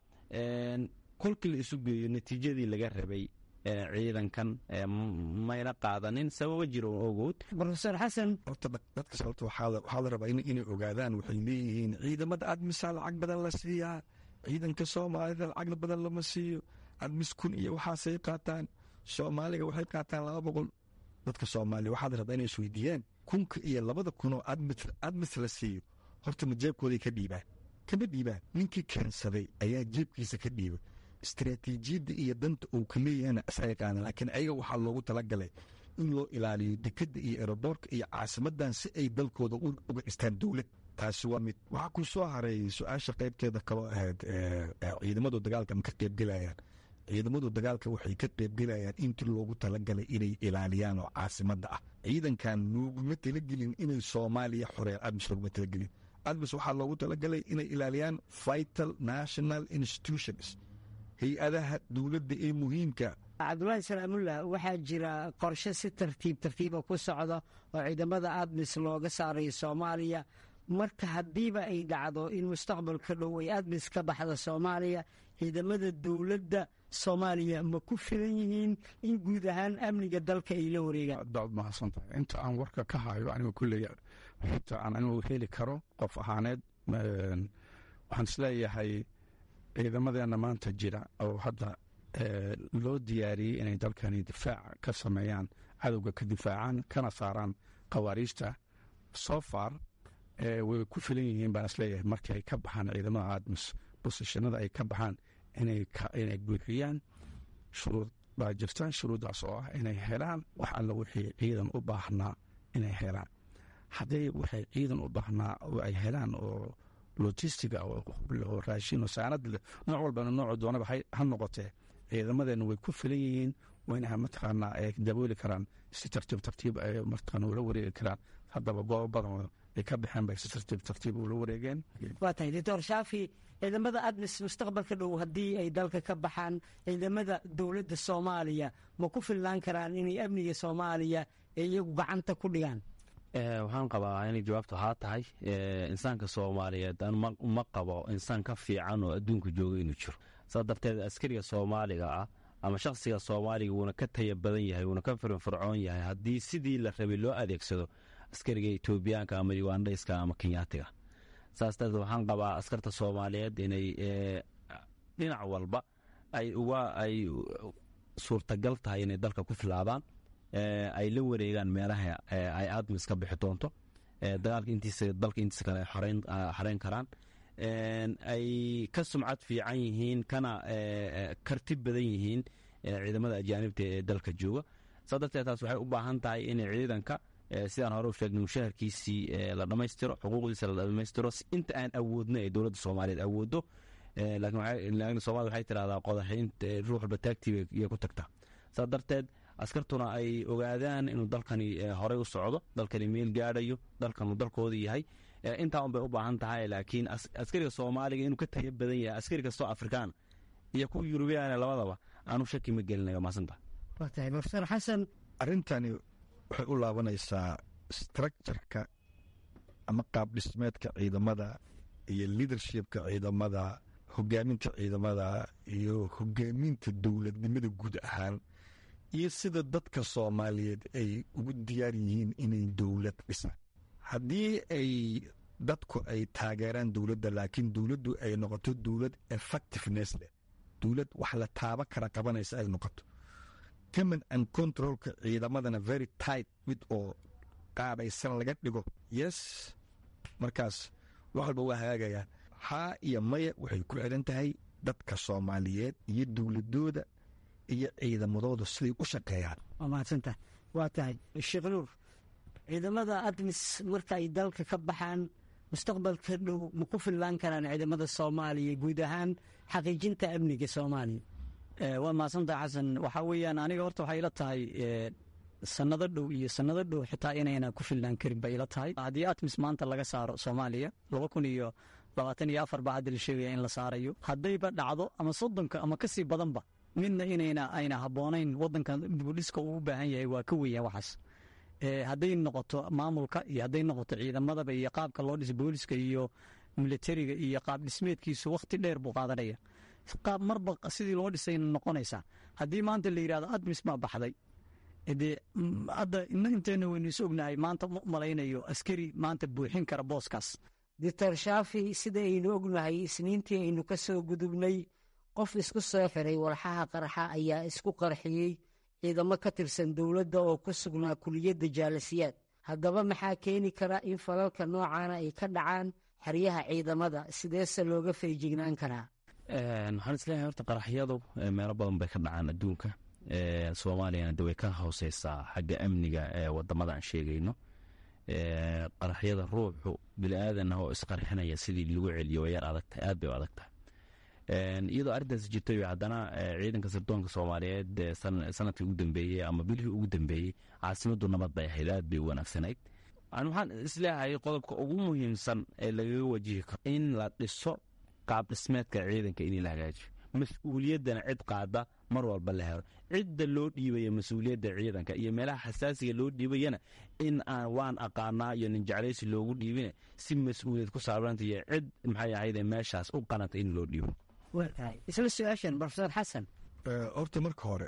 kolkii la isu geeyo natiijadii laga rabay ciidankan mayna qaadanin sababo jiro ogood. Professor Xasan, horta dadka sababta waxaa la rabaa inay ogaadaan, waxay leeyihiin ciidamada admisa lacag badan la siiyaa, ciidanka soomaalida lacag badan lama siiyo, admis 1,000 iyo waxaasay qaataan, soomaaliga waxay qaataan 200. dadka soomaaliya waxaa la rabaa inay isweydiiyaan 1,000 iyo 2,000 oo admis la siiyo horta ma jeebkooday ka dhiibaan? kama dhiibaan. ninkii keensaday ayaa jeebkiisa ka dhiibay. istaraatiijiyadda iyo danta uu ka leeyahayna isaga qaana, laakiin ayaga waxaa loogu talagalay in loo ilaaliyo dekadda iyo eroboorka iyo caasimadan si ay dalkooda uga dhistaan dowlad. taasi waa mid. waxaa ku soo haray su-aasha qaybteeda kaloo ahayd ciidamadu dagaalka ma ka qaybgelayaan? ciidamadu dagaalka waxay ka qaybgelayaan intii loogu talagalay inay ilaaliyaan oo caasimadda ah. ciidankan looguma talagelin inay soomaaliya xoreeyaan. admis looguma talagelin. admis waxaa loogu talagalay inay ilaaliyaan vital national institutions, hay-adaha dowladda ee muhiimka. cabdulaahi salaamullah, waxaa jira qorshe si tartiiba ku socda oo ciidamada admis looga saarayo soomaaliya. marka haddiiba ay dhacdo in mustaqbalka dhow ay admis ka baxda soomaaliya, ciidamada dowladda soomaaliya ma ku filan yihiin in guud ahaan amniga dalka ay la wareegaan? daad mahadsantahay. inta aan warka ka hayo anigu kulley xita aan anigu heli karo qof ahaaneed, waxaan isleeyahay ciidamadeenna maanta jira oo hadda loo diyaariyey inay dalkani difaac ka sameeyaan, cadowga ka difaacaan, kana saaraan khawaariijta so far way ku filan yihiin baan isleeyahay. markii ay ka baxaan ciidamada admis bosishanada ay ka baxaan inay buuxiyaan shuruud baa jirta. shuruuddaas oo ah inay helaan wax alla wixii ciidan u baahnaa inay helaan. hadday waxay ciidan u baahnaa ay helaan oo logistiga oo raashin oo saanad leh nooc walbana noocu doonaba ha noqotee, ciidamadeenna way ku filan yihiin, wayna mataqaanaa ay dabooli karaan si tartiib ay mataqaana ula wareegi karaan. haddaba goobo badan ay ka baxeen bay si tartiib ula wareegeen. waa tahay doctor Shaafi, ciidamada admis mustaqbalka dhow haddii ay dalka ka baxaan, ciidamada dowladda soomaaliya ma ku filnaan karaan inay amniga soomaaliya iyagu gacanta ku dhigaan? waxaan qabaa inay jawaabtu haa tahay. insaanka soomaaliyeed ma qabo insaan ka fiican oo adduunka jooga inuu jiro. saas darteed askariga soomaaliga ah ama shakhsiga soomaaliga wuuna ka taya badan yahay, wuuna ka firfircoon yahay haddii sidii la rabay loo adeegsado askariga etoobiyaanka ama ugandhayska ama kenyaatiga. saas darteed waxaan qabaa askarta soomaaliyeed inay dhinac walba ay suurtagal tahay inay dalka ku filaadaan, ay la wareegaan meelaha ay admis ka bixi doonto, dalka intiisa kale ay xoreyn karaan, ay ka sumcad fiican yihiin, kana karti badan yihiin ciidamada ajaanibta ee dalka jooga. saa darteed taas waxay u baahan tahay inay ciidanka sidaan hore u sheegnay mushaharkiisii la dhammaystiro, xuquuqdiisa la dhammaystiro inta aan awoodno ee dowladda soomaaliyeed awooddo. laakiin soomaalida waxay tidhahdaa qodaxaynta ruux walba taagtii iyo ku tagtaa. saa darteed askartuna ay ogaadaan inuu dalkani horey u socdo, dalkani meel gaadhayo, dalkanu dalkooda yahay. intaa un bay u baahan tahay. laakiin askariga soomaaliga inuu ka taya badan yahay askari kastoo afrikaan iyo kuwa yurubiyaana labadaba aanu shaki ma gelinayo. maasanta waa tahay professor Xasan, arrintani waxay u laabanaysaa structureka ama qaab dhismeedka ciidamada iyo leadershipka ciidamada, hogaaminta ciidamada iyo hogaaminta dowladnimada guud ahaan, iyo sida dadka Soomaaliyeed ay ugu diyaar yihiin inay dowlad dhisaan. Haddii ay dadku ay taageeraan dowladda, laakiin dowladdu ay noqoto dowlad effectiveness leh, dowlad wax la taaban kara qabanaysa ay noqoto, command and controlka ciidamadana very tight mid oo qaadaysan laga dhigo, yes, markaas wax walba waa hagaagayaan. haa iyo maya waxay ku xiran tahay dadka Soomaaliyeed iyo dowladooda iyo ciidamadooda siday u shaqeeyaan. waa mahadsantahay. waa tahay Sheekh Nuur, ciidamada ATMIS marka ay dalka ka baxaan mustaqbalka dhow ma ku fillaan karaan ciidamada Soomaaliya guud ahaan xaqiijinta amniga Soomaaliya? waa mahadsantahay xasan. waxaa weeyaan aniga horta waxay ila tahay sanado dhow iyo sanado dhow xitaa inayna ku fillaan karin bay ila tahay. haddii ATMIS maanta laga saaro Soomaaliya 2024 baa hadda la sheegaya in la saarayo, haddayba dhacdo ama 30 ama kasii badanba, midna ayna habboonayn waddankan dibudhiska uu u baahan yahay waa ka weeyaan waxaas. hadday noqoto maamulka iyo hadday noqoto ciidamadaba iyo qaabka loo dhiso booliska iyo militariga iyo qaab dhismeedkiisu wakhti dheer buu qaadanaya. qaab marba sidii loo dhisayna noqonaysaa. haddii maanta la yidhahdo ATMIS baa baxday, dee hadda inteena waynu is ognahay, maanta ma malaynayo askari maanta buuxin kara booskaas. Dr. Shaafi, sida aynu ognahay isniintii aynu ka soo gudubnay, qof isku soo xiray walxaha qarxa ayaa isku qarxiyey ciidamo ka tirsan dowladda oo ku sugnaa kuliyadda jaalasiyaad. haddaba maxaa keeni kara in falalka noocaana ay ka dhacaan xeryaha ciidamada? sideese looga feejignaan karaa? waxaan isleeyahay horta qaraxyadu meelo badan bay ka dhacaan adduunka. Soomaaliyana de way ka hooseysaa xagga amniga ee wadamada aan sheegayno. qaraxyada ruuxu bini'aadan oo isqarxinaya sidii lagu celiyo way yar adagtahay, aad bay u adagtahay. iyadoo arrintaas jirtay haddana ciidanka sirdoonka Soomaaliyeed sanadkii ugu dambeeyey ama bilihii ugu dambeeyey caasimaddu nabad bay ahayd, aad bay u wanaagsanayd. waxaan isleeyahay qodobka ugu muhiimsan ee lagaga wajihi karo in la dhiso qaab dhismeedka ciidanka in la hagaajiyo, mas-uuliyaddana cid qaada mar walba la helo, cidda loo dhiibaya mas-uuliyadda ciidanka iyo meelaha xasaasiga loo dhiibayana in aan waan aqaanaa iyo nin jeclaysi loogu dhiibine si mas-uuliyad ku saabanta iyo cid maxay ahayd meeshaas u qananta in loo dhiibo. isla su-aashan Professor Xasan, horta marka hore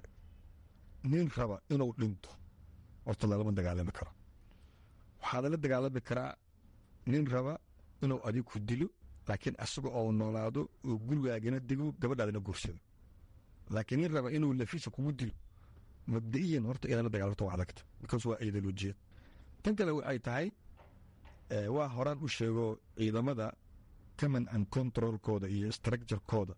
nin raba inuu dhinto horta lalama dagaalami karo. waxaa lala dagaalami karaa nin raba inuu adigu dilo, laakiin asaga oo noolaado oo gurigaagana dego gabadhaadana guursado. laakiin nin raba inuu lafiisa kugu dilo mabda'iyan horta inala dagaalamto waa adagta, because waa ideolojiya. tan kale waxay tahay waa horaan u sheego ciidamada command and controlkooda iyo structurekooda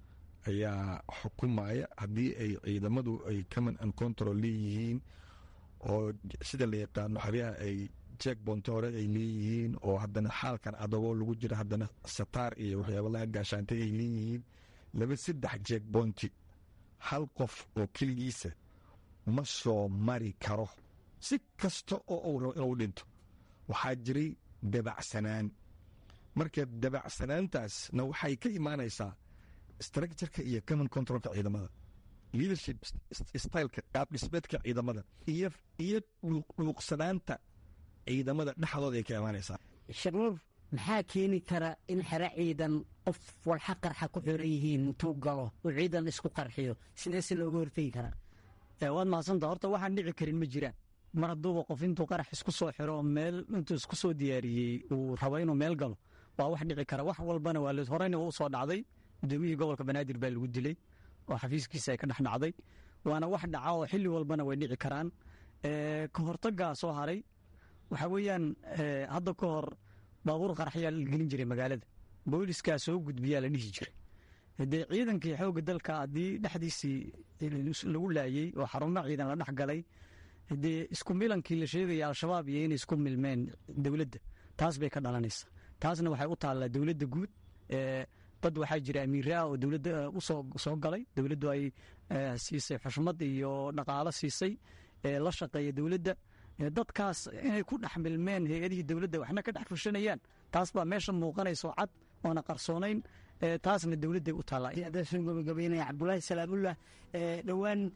ayaa xukumaya. haddii ay ciidamadu ay command and control leeyihiin oo sida la yaqaano xeryaha ay checkpointi hore ay leeyihiin, oo haddana xaalkan adagoo lagu jira haddana sataar iyo waxyaaba laga gaashaantay ay leeyihiin, 2-3 checkpointi hal qof oo keligiisa ma soo mari karo, si kasta oo uu rabo inuu dhinto. waxaa jiray dabacsanaan. marka dabacsanaantaasna waxay ka imaanaysaa structureka iyo command controlka ciidamada, leadership styleka qaab dhismeedka ciidamada iyo dhuuqsanaanta ciidamada dhexdooda ay ka imaanaysaa. Sheekh Nuur, maxaa keeni kara in xero ciidan qof walxa qarxa ku xiran yihiin intuu galo oo ciidan isku qarxiyo? sideese looga hortegi karaa? waad mahadsantaha. horta waxaan dhici karin ma jiraan. mar hadduuba qof intuu qarax isku soo xiro meel intuu isku soo diyaariyey uu rabo inuu meel galo, waa wax dhici kara. wax walbana waa horeyna u soo dhacday. gudoomiyihii gobolka Banaadir baa lagu dilay oo xafiiskiisa ay ka dhex dhacday. waana wax dhaca oo xilli walbana way dhici karaan. ka hortagaa soo haray waxaa weeyaan hadda ka hor baabuur qaraxyaa la gelin jiray magaalada, booliiskaa soo gudbiyaa la dhihi jiray. dee ciidankii xoogga dalka haddii dhexdiisii lagu laayey oo xarumo ciidan la dhex galay, dee isku milankii la sheegaya al-shabaab iyo inay isku milmeen dowladda, taas bay ka dhalanaysa. taasna waxay u taallaa dowladda guud. dad waxaa jira amiiraa oo dowladda u soo galay, dowladdu ay siisay xushmad iyo dhaqaalo siisay, la shaqeeya dowladda. dadkaas inay ku dhex milmeen hay-adihii dowladda waxna ka dhex fushanayaan, taas baa meesha muuqanayso cad oona qarsoonayn. taasna dowladday u taallaa. soo gabagabaynaya Cabdulaahi Salaamullah, dhowaan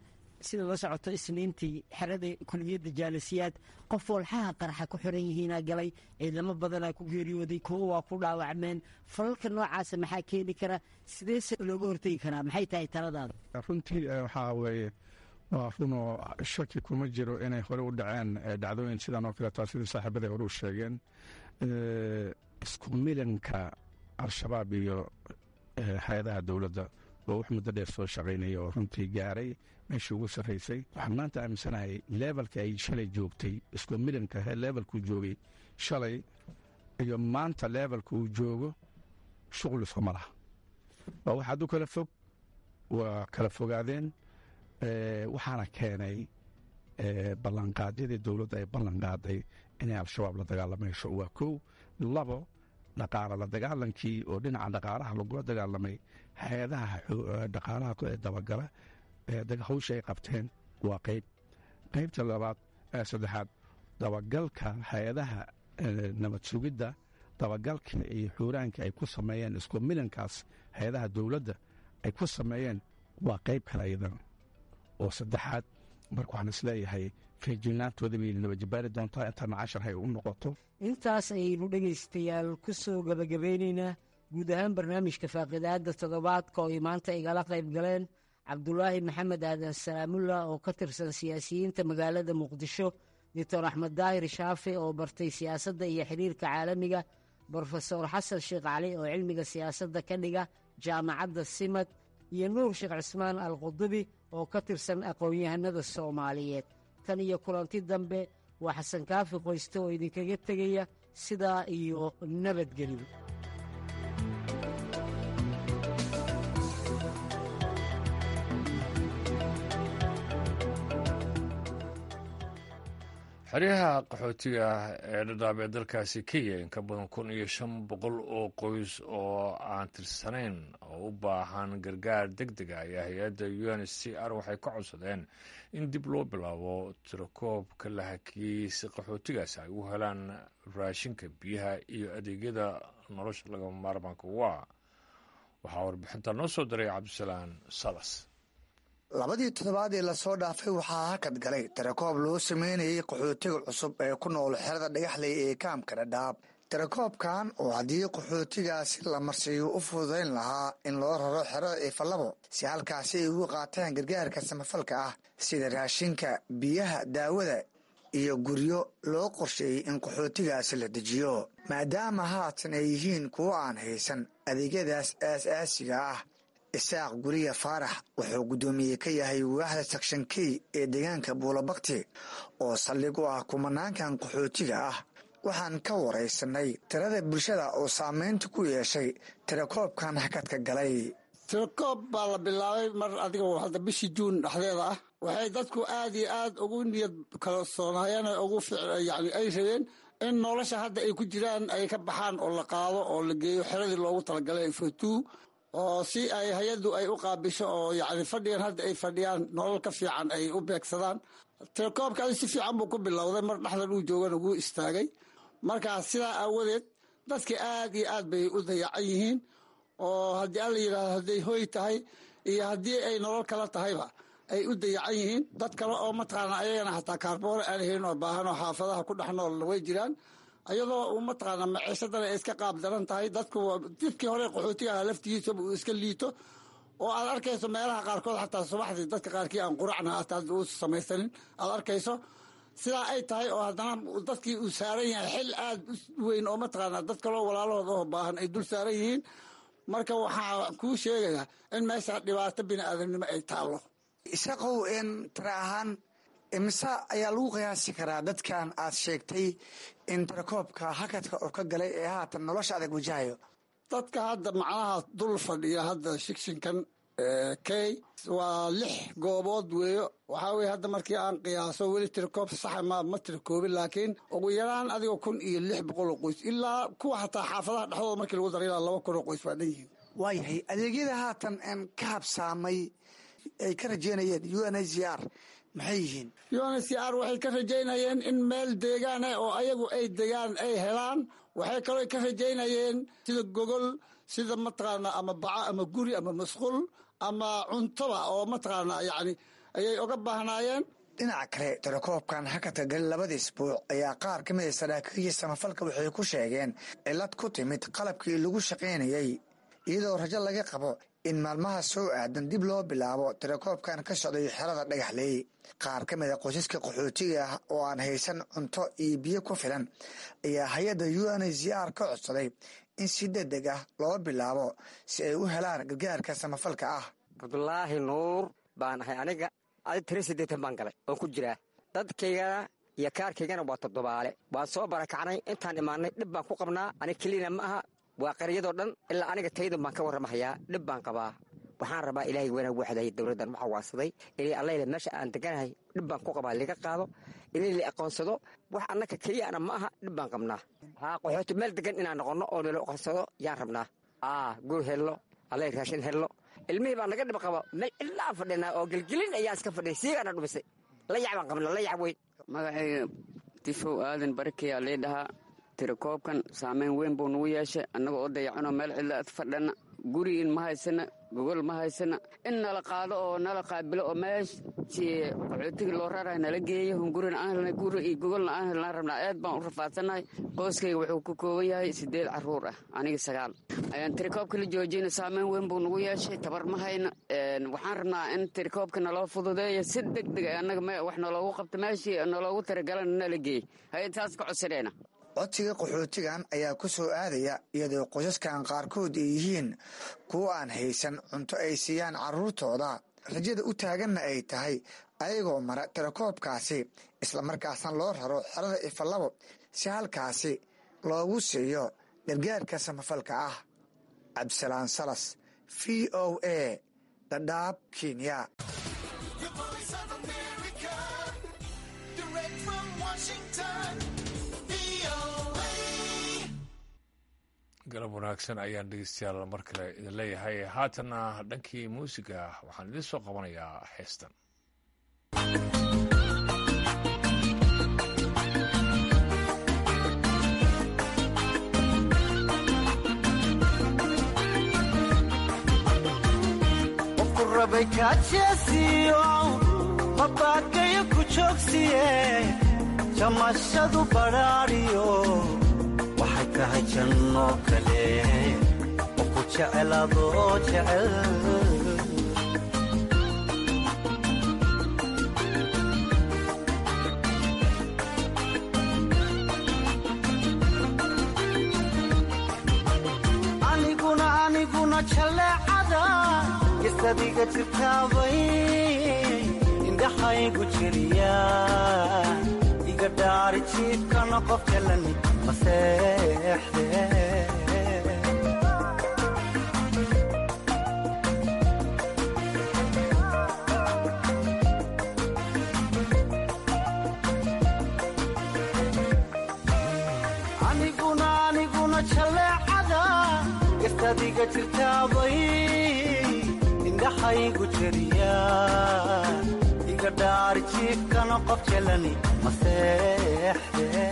sida la socoto isniintii xerada kuliyadda jaalasiyaad qof walxaha qarxa ku xiran yihiinaa galay ciidamo badanaa ku geeriyooday kuwo waa ku dhaawacmeen falalka noocaasa maxaa keeni kara sideese looga hortegi karaa maxay tahay taladaada runtii waxaa weeye waa runoo shaki kuma jiro inay hore u dhaceen dhacdooyin sidan oo kaleeto sidii saaxiibada hore u sheegeen isku milanka al-shabaab iyo hay-adaha dowladda oo wax muddo dheer soo shaqaynaya oo runtii gaaray meeshii ugu sarraysay waxaan maanta aaminsanahay leebalka ay shalay joogtay isku milanka leebalkuu joogay shalay iyo maanta leebalka uu joogo shuqul iskuma laha waa wax hadduu kala fog waa kala fogaadeen waxaana keenay ballanqaadyadii dowladda ay ballanqaaday inay al-shabaab la dagaalamayso waa kow labo dhaqaala la dagaalankii oo dhinaca dhaqaalaha lagula dagaalamay hay-adaha dhaqaalaha dabagala hawsha ay qabteen waa qaybta labaad saddexaad dabagalka hay-adaha nabad sugidda dabagalka iyo xuuraanka ay ku sameeyeen isku milankaas hay-adaha dowladda ay ku sameeyeen waa qayb kale iyadana oo saddexaad marka waxaan isleeyahay feejilnaantooda bay nabajabaari doontaa intana cashar hay u noqoto intaas ayaynu dhegaystayaal ku soo gabagabeynaynaa guud ahaan barnaamijka faaqidaadda toddobaadka oo ay maanta igala qayb galeen cabdulaahi maxamed aadan salaamullah oo ka tirsan siyaasiyiinta magaalada muqdisho doctor axmed daahir shaafi oo bartay siyaasadda iyo xiriirka caalamiga brofesor xasan sheekh cali oo cilmiga siyaasadda ka dhiga jaamacadda simad iyo nuur sheekh cismaan alqudubi oo ka tirsan aqoon-yahanada soomaaliyeed tan iyo kulanti dambe waa xasan kaafi qoyste oo idinkaga tegaya sidaa iyo nabadgelyo xeryaha qaxootiga ee dhadhaab ee dalkaasi kenya in ka badan 1,500 oo qoys oo aan tirsanayn oo u baahan gargaar deg dega ayaa hay-adda UNHCR waxay ka codsadeen in dib loo bilaabo tirakoobka la hakiyey si qaxootigaasi ay u helaan raashinka biyaha iyo adeegyada nolosha lagama maarmaanka waxaa warbixinta noo soo diray cabdisalaan salas labadii toddobaad ee lasoo dhaafay waxaa hakad galay tirakoob loo sameynayay qaxootiga cusub ee ku nool xerada dhagaxley ee kaamka dhadhaab tirakoobkan oo haddii qaxootigaasi la marsiiyo u fududayn lahaa in loo raro xerada ifalabo si halkaasi ay ugu qaataan gargaarka samafalka ah sida raashinka biyaha daawada iyo guryo loo qorsheeyey in qaxootigaasi la dejiyo maadaama haatan ay yihiin kuwo aan haysan adeegyadaas aas-aasiga ah isaaq guriya faarax wuxuu guddoomiye ka yahay waaxda sakshan key ee deegaanka buulabakti oo saldhig u ah kumanaankan qaxootiga ah waxaan ka waraysanay tirada bulshada oo saamaynta ku yeeshay tirakoobkan hakadka galay tirakoob baa la bilaabay mar adiga hadda bishii juun dhexdeeda ah waxay dadku aad iyo aad ugu niyad kalsoonayeen ugu yani ay rabeen in nolosha hadda ay ku jiraan ay ka baxaan oo la qaado oo la geeyo xeradii loogu talagalay fotuu oo si ay hay-addu ay u qaabisho oo yacni fadhigan hadda ay fadhiyaan nolol ka fiican ay u beegsadaan tirakoobkaadi si fiican buu ku bilowday mar dhexdan uu joogana wuu istaagay markaa sidaa aawadeed dadka aad iyo aad bay u dayacan yihiin oo haddii alla yidhaahdo hadday hoy tahay iyo haddii ay nolol kala tahayba ay u dayacan yihiin dad kale oo mataqaana ayagana hataa kaarboore aan helin oo baahan oo xaafadaha ku dhex nool way jiraan ayadoo mataqaana maciishadana ay iska qaab daran tahay dadkii hore qaxootiga aha laftigiisaba uu iska liito oo aad arkayso meelaha qaarkood xataa subaxdii dadka qaarkii aan quracna hata uu samaysanin aad arkayso sidaa ay tahay oo haddana dadkii uu saaran yahay xil aad u weyn oo mataqaana dad kaloo walaalahood oo baahan ay dul saaran yihiin marka waxaa kuu sheegayaa in meesha dhibaato bini'aadamnimo ay taallo isaqow tira ahaan imise ayaa lagu qiyaasi karaa dadkan aad sheegtay in tirakoobka hakadka oo ka galay ee haatan nolosha adag wajahayo dadka hadda macnaha dul fadhiya hadda shikshinkan key waa 6 goobood weeyo waxaa weye hadda markii aan qiyaaso weli tirakoob saxa ma tirakoobin laakiin ugu yaraan adigoo 1,600 oo qoys ilaa kuwa xataa xaafadaha dhexdooda markii lagu daray ilaa 2,000 oo qoys baa dhan yihiin waayahay adeegyada haatan ka habsaamay ay ka rajeynayeen UNHCR maxay yihiin UNHCR waxay ka rajaynayeen in meel deegaan oo ayagu ay degaan ay helaan waxay kaloo ka rajaynayeen sida gogol sida mataqaana ama baca ama guri ama masquul ama cuntoba oo mataqaana yani ayay uga baahnaayeen. dhinaca kale tirakoobkan hakadka gali labadii isbuuc ayaa qaar ka mid a saraakiishii samafalka waxay ku sheegeen cillad ku timid qalabkii lagu shaqaynayey iyadoo rajo laga qabo in maalmaha soo aadan dib loo bilaabo tirakoobkan ka socday xerada dhagaxleey. qaar ka mid a qoysaska qaxootiga ah oo aan haysan cunto iyo biyo ku filan ayaa hay-adda UNHCR ka codsaday in si degdeg ah loo bilaabo si ay u helaan gargaarka samafalka ah. cabdulaahi nuur baan ahay aniga tiri 80 baan galay oon ku jiraa dadkaygana iyo kaarkaygana waa 7 waan soo barakacnay intaan imaanay dhib baan ku qabnaa aniga kelina ma aha waa qaryadoo dhan ilaa aniga taydan baan ka warramahayaa dhib baan qabaa waxaan rabaa ilaahay wanaag waxday dowladdan waxa waasaday ilaa Allah meesha aan deganahay dhib baan ku qabaa liga qaado ilaa la aqoonsado wax annaka kaliya ma aha dhib baan qabnaa qaxooti meel degan inaan noqono oo la aqoonsado yaan rabnaa guur hello Allah raashin hello ilmihii baa naga dhib qaba meel ilaa fadhina oo gilgilin ayaa iska fadhiy siigana dhumisay la yaabaan qabna la yaab weyn magacayga tifow aadan barkeeya leedaha tirakoobkan saameyn weyn buu nagu yeeshay annaga oo dayacano meel cidla fadhana guriin ma haysana gogol ma haysana in nala qaado oo nala qaabilo oo meeshii qaxootiga loo rarahay nala geeyo hungurina aan helnay guri iyo gogolna aan helnaan rabnaa aad baan u rafaadsanahay qoyskayga wuxuu ka kooban yahay 8 carruur ah aniga 9 ayaan tirakoobka la joojiyna saameyn weyn buu nagu yeeshay tabar ma hayna waxaan rabnaa in tirakoobka naloo fududeeyo si degdeg annaga wax naloogu qabto meeshii naloogu tiragalana nala geeyo hay taas ka codsadeena. codsiga qaxootigan ayaa ku soo aadaya iyadoo qoysaskan qaarkood ay yihiin kuwa aan haysan cunto ay siiyaan carruurtooda rajada u taaganna ay tahay ayagoo mara tirakoobkaasi islamarkaasna loo raro xerada Ifalabo si halkaasi loogu siiyo gargaarka samafalka ah. Cabdisalaan Salas VOA Dadaab Kenya. galab wanaagsan ayaan dhegeystayaal mar kale idin leeyahay haatana dhankii muusiga waxaan idin soo qabanayaa heestan. qofku rabay kaajesiyo mabaakayo ku joogsiye jamashadu badhaadhiyo waxay tahay janno kale qofku jecelaadoo jecel aniguna jaleecada isadiga jirtaabay indhaxaygu jiriya iga dhaari jiibkana qof jalani maseexde aniguna jaleecada istadiga jirtaabay indhaxaygu jiriya iga dhaari jiibkana qof jalani maseexde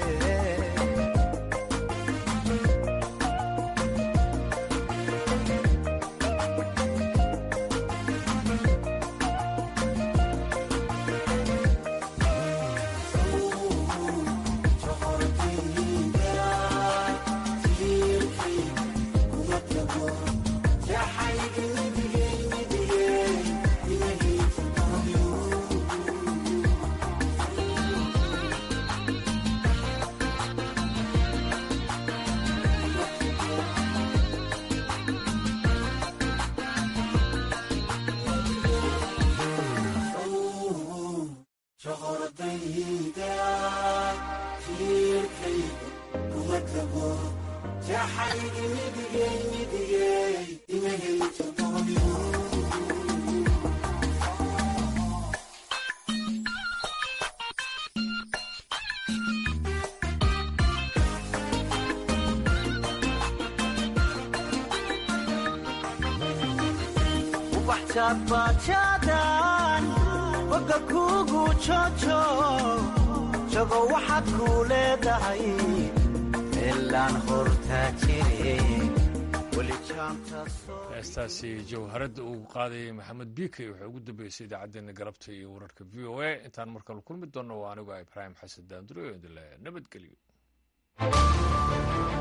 bajadan boga kugu jojo jogo waxaad kuu leedahay meelaan hortaa jire heestaasi jawharadda uu qaadayay maxamed biikey waxay ugu dambeysay idaacaddeenna galabta iyo wararka v o a intaan markale kulmi doonno waa anigu ibraahim xasan daanduro idinle nabadgelyo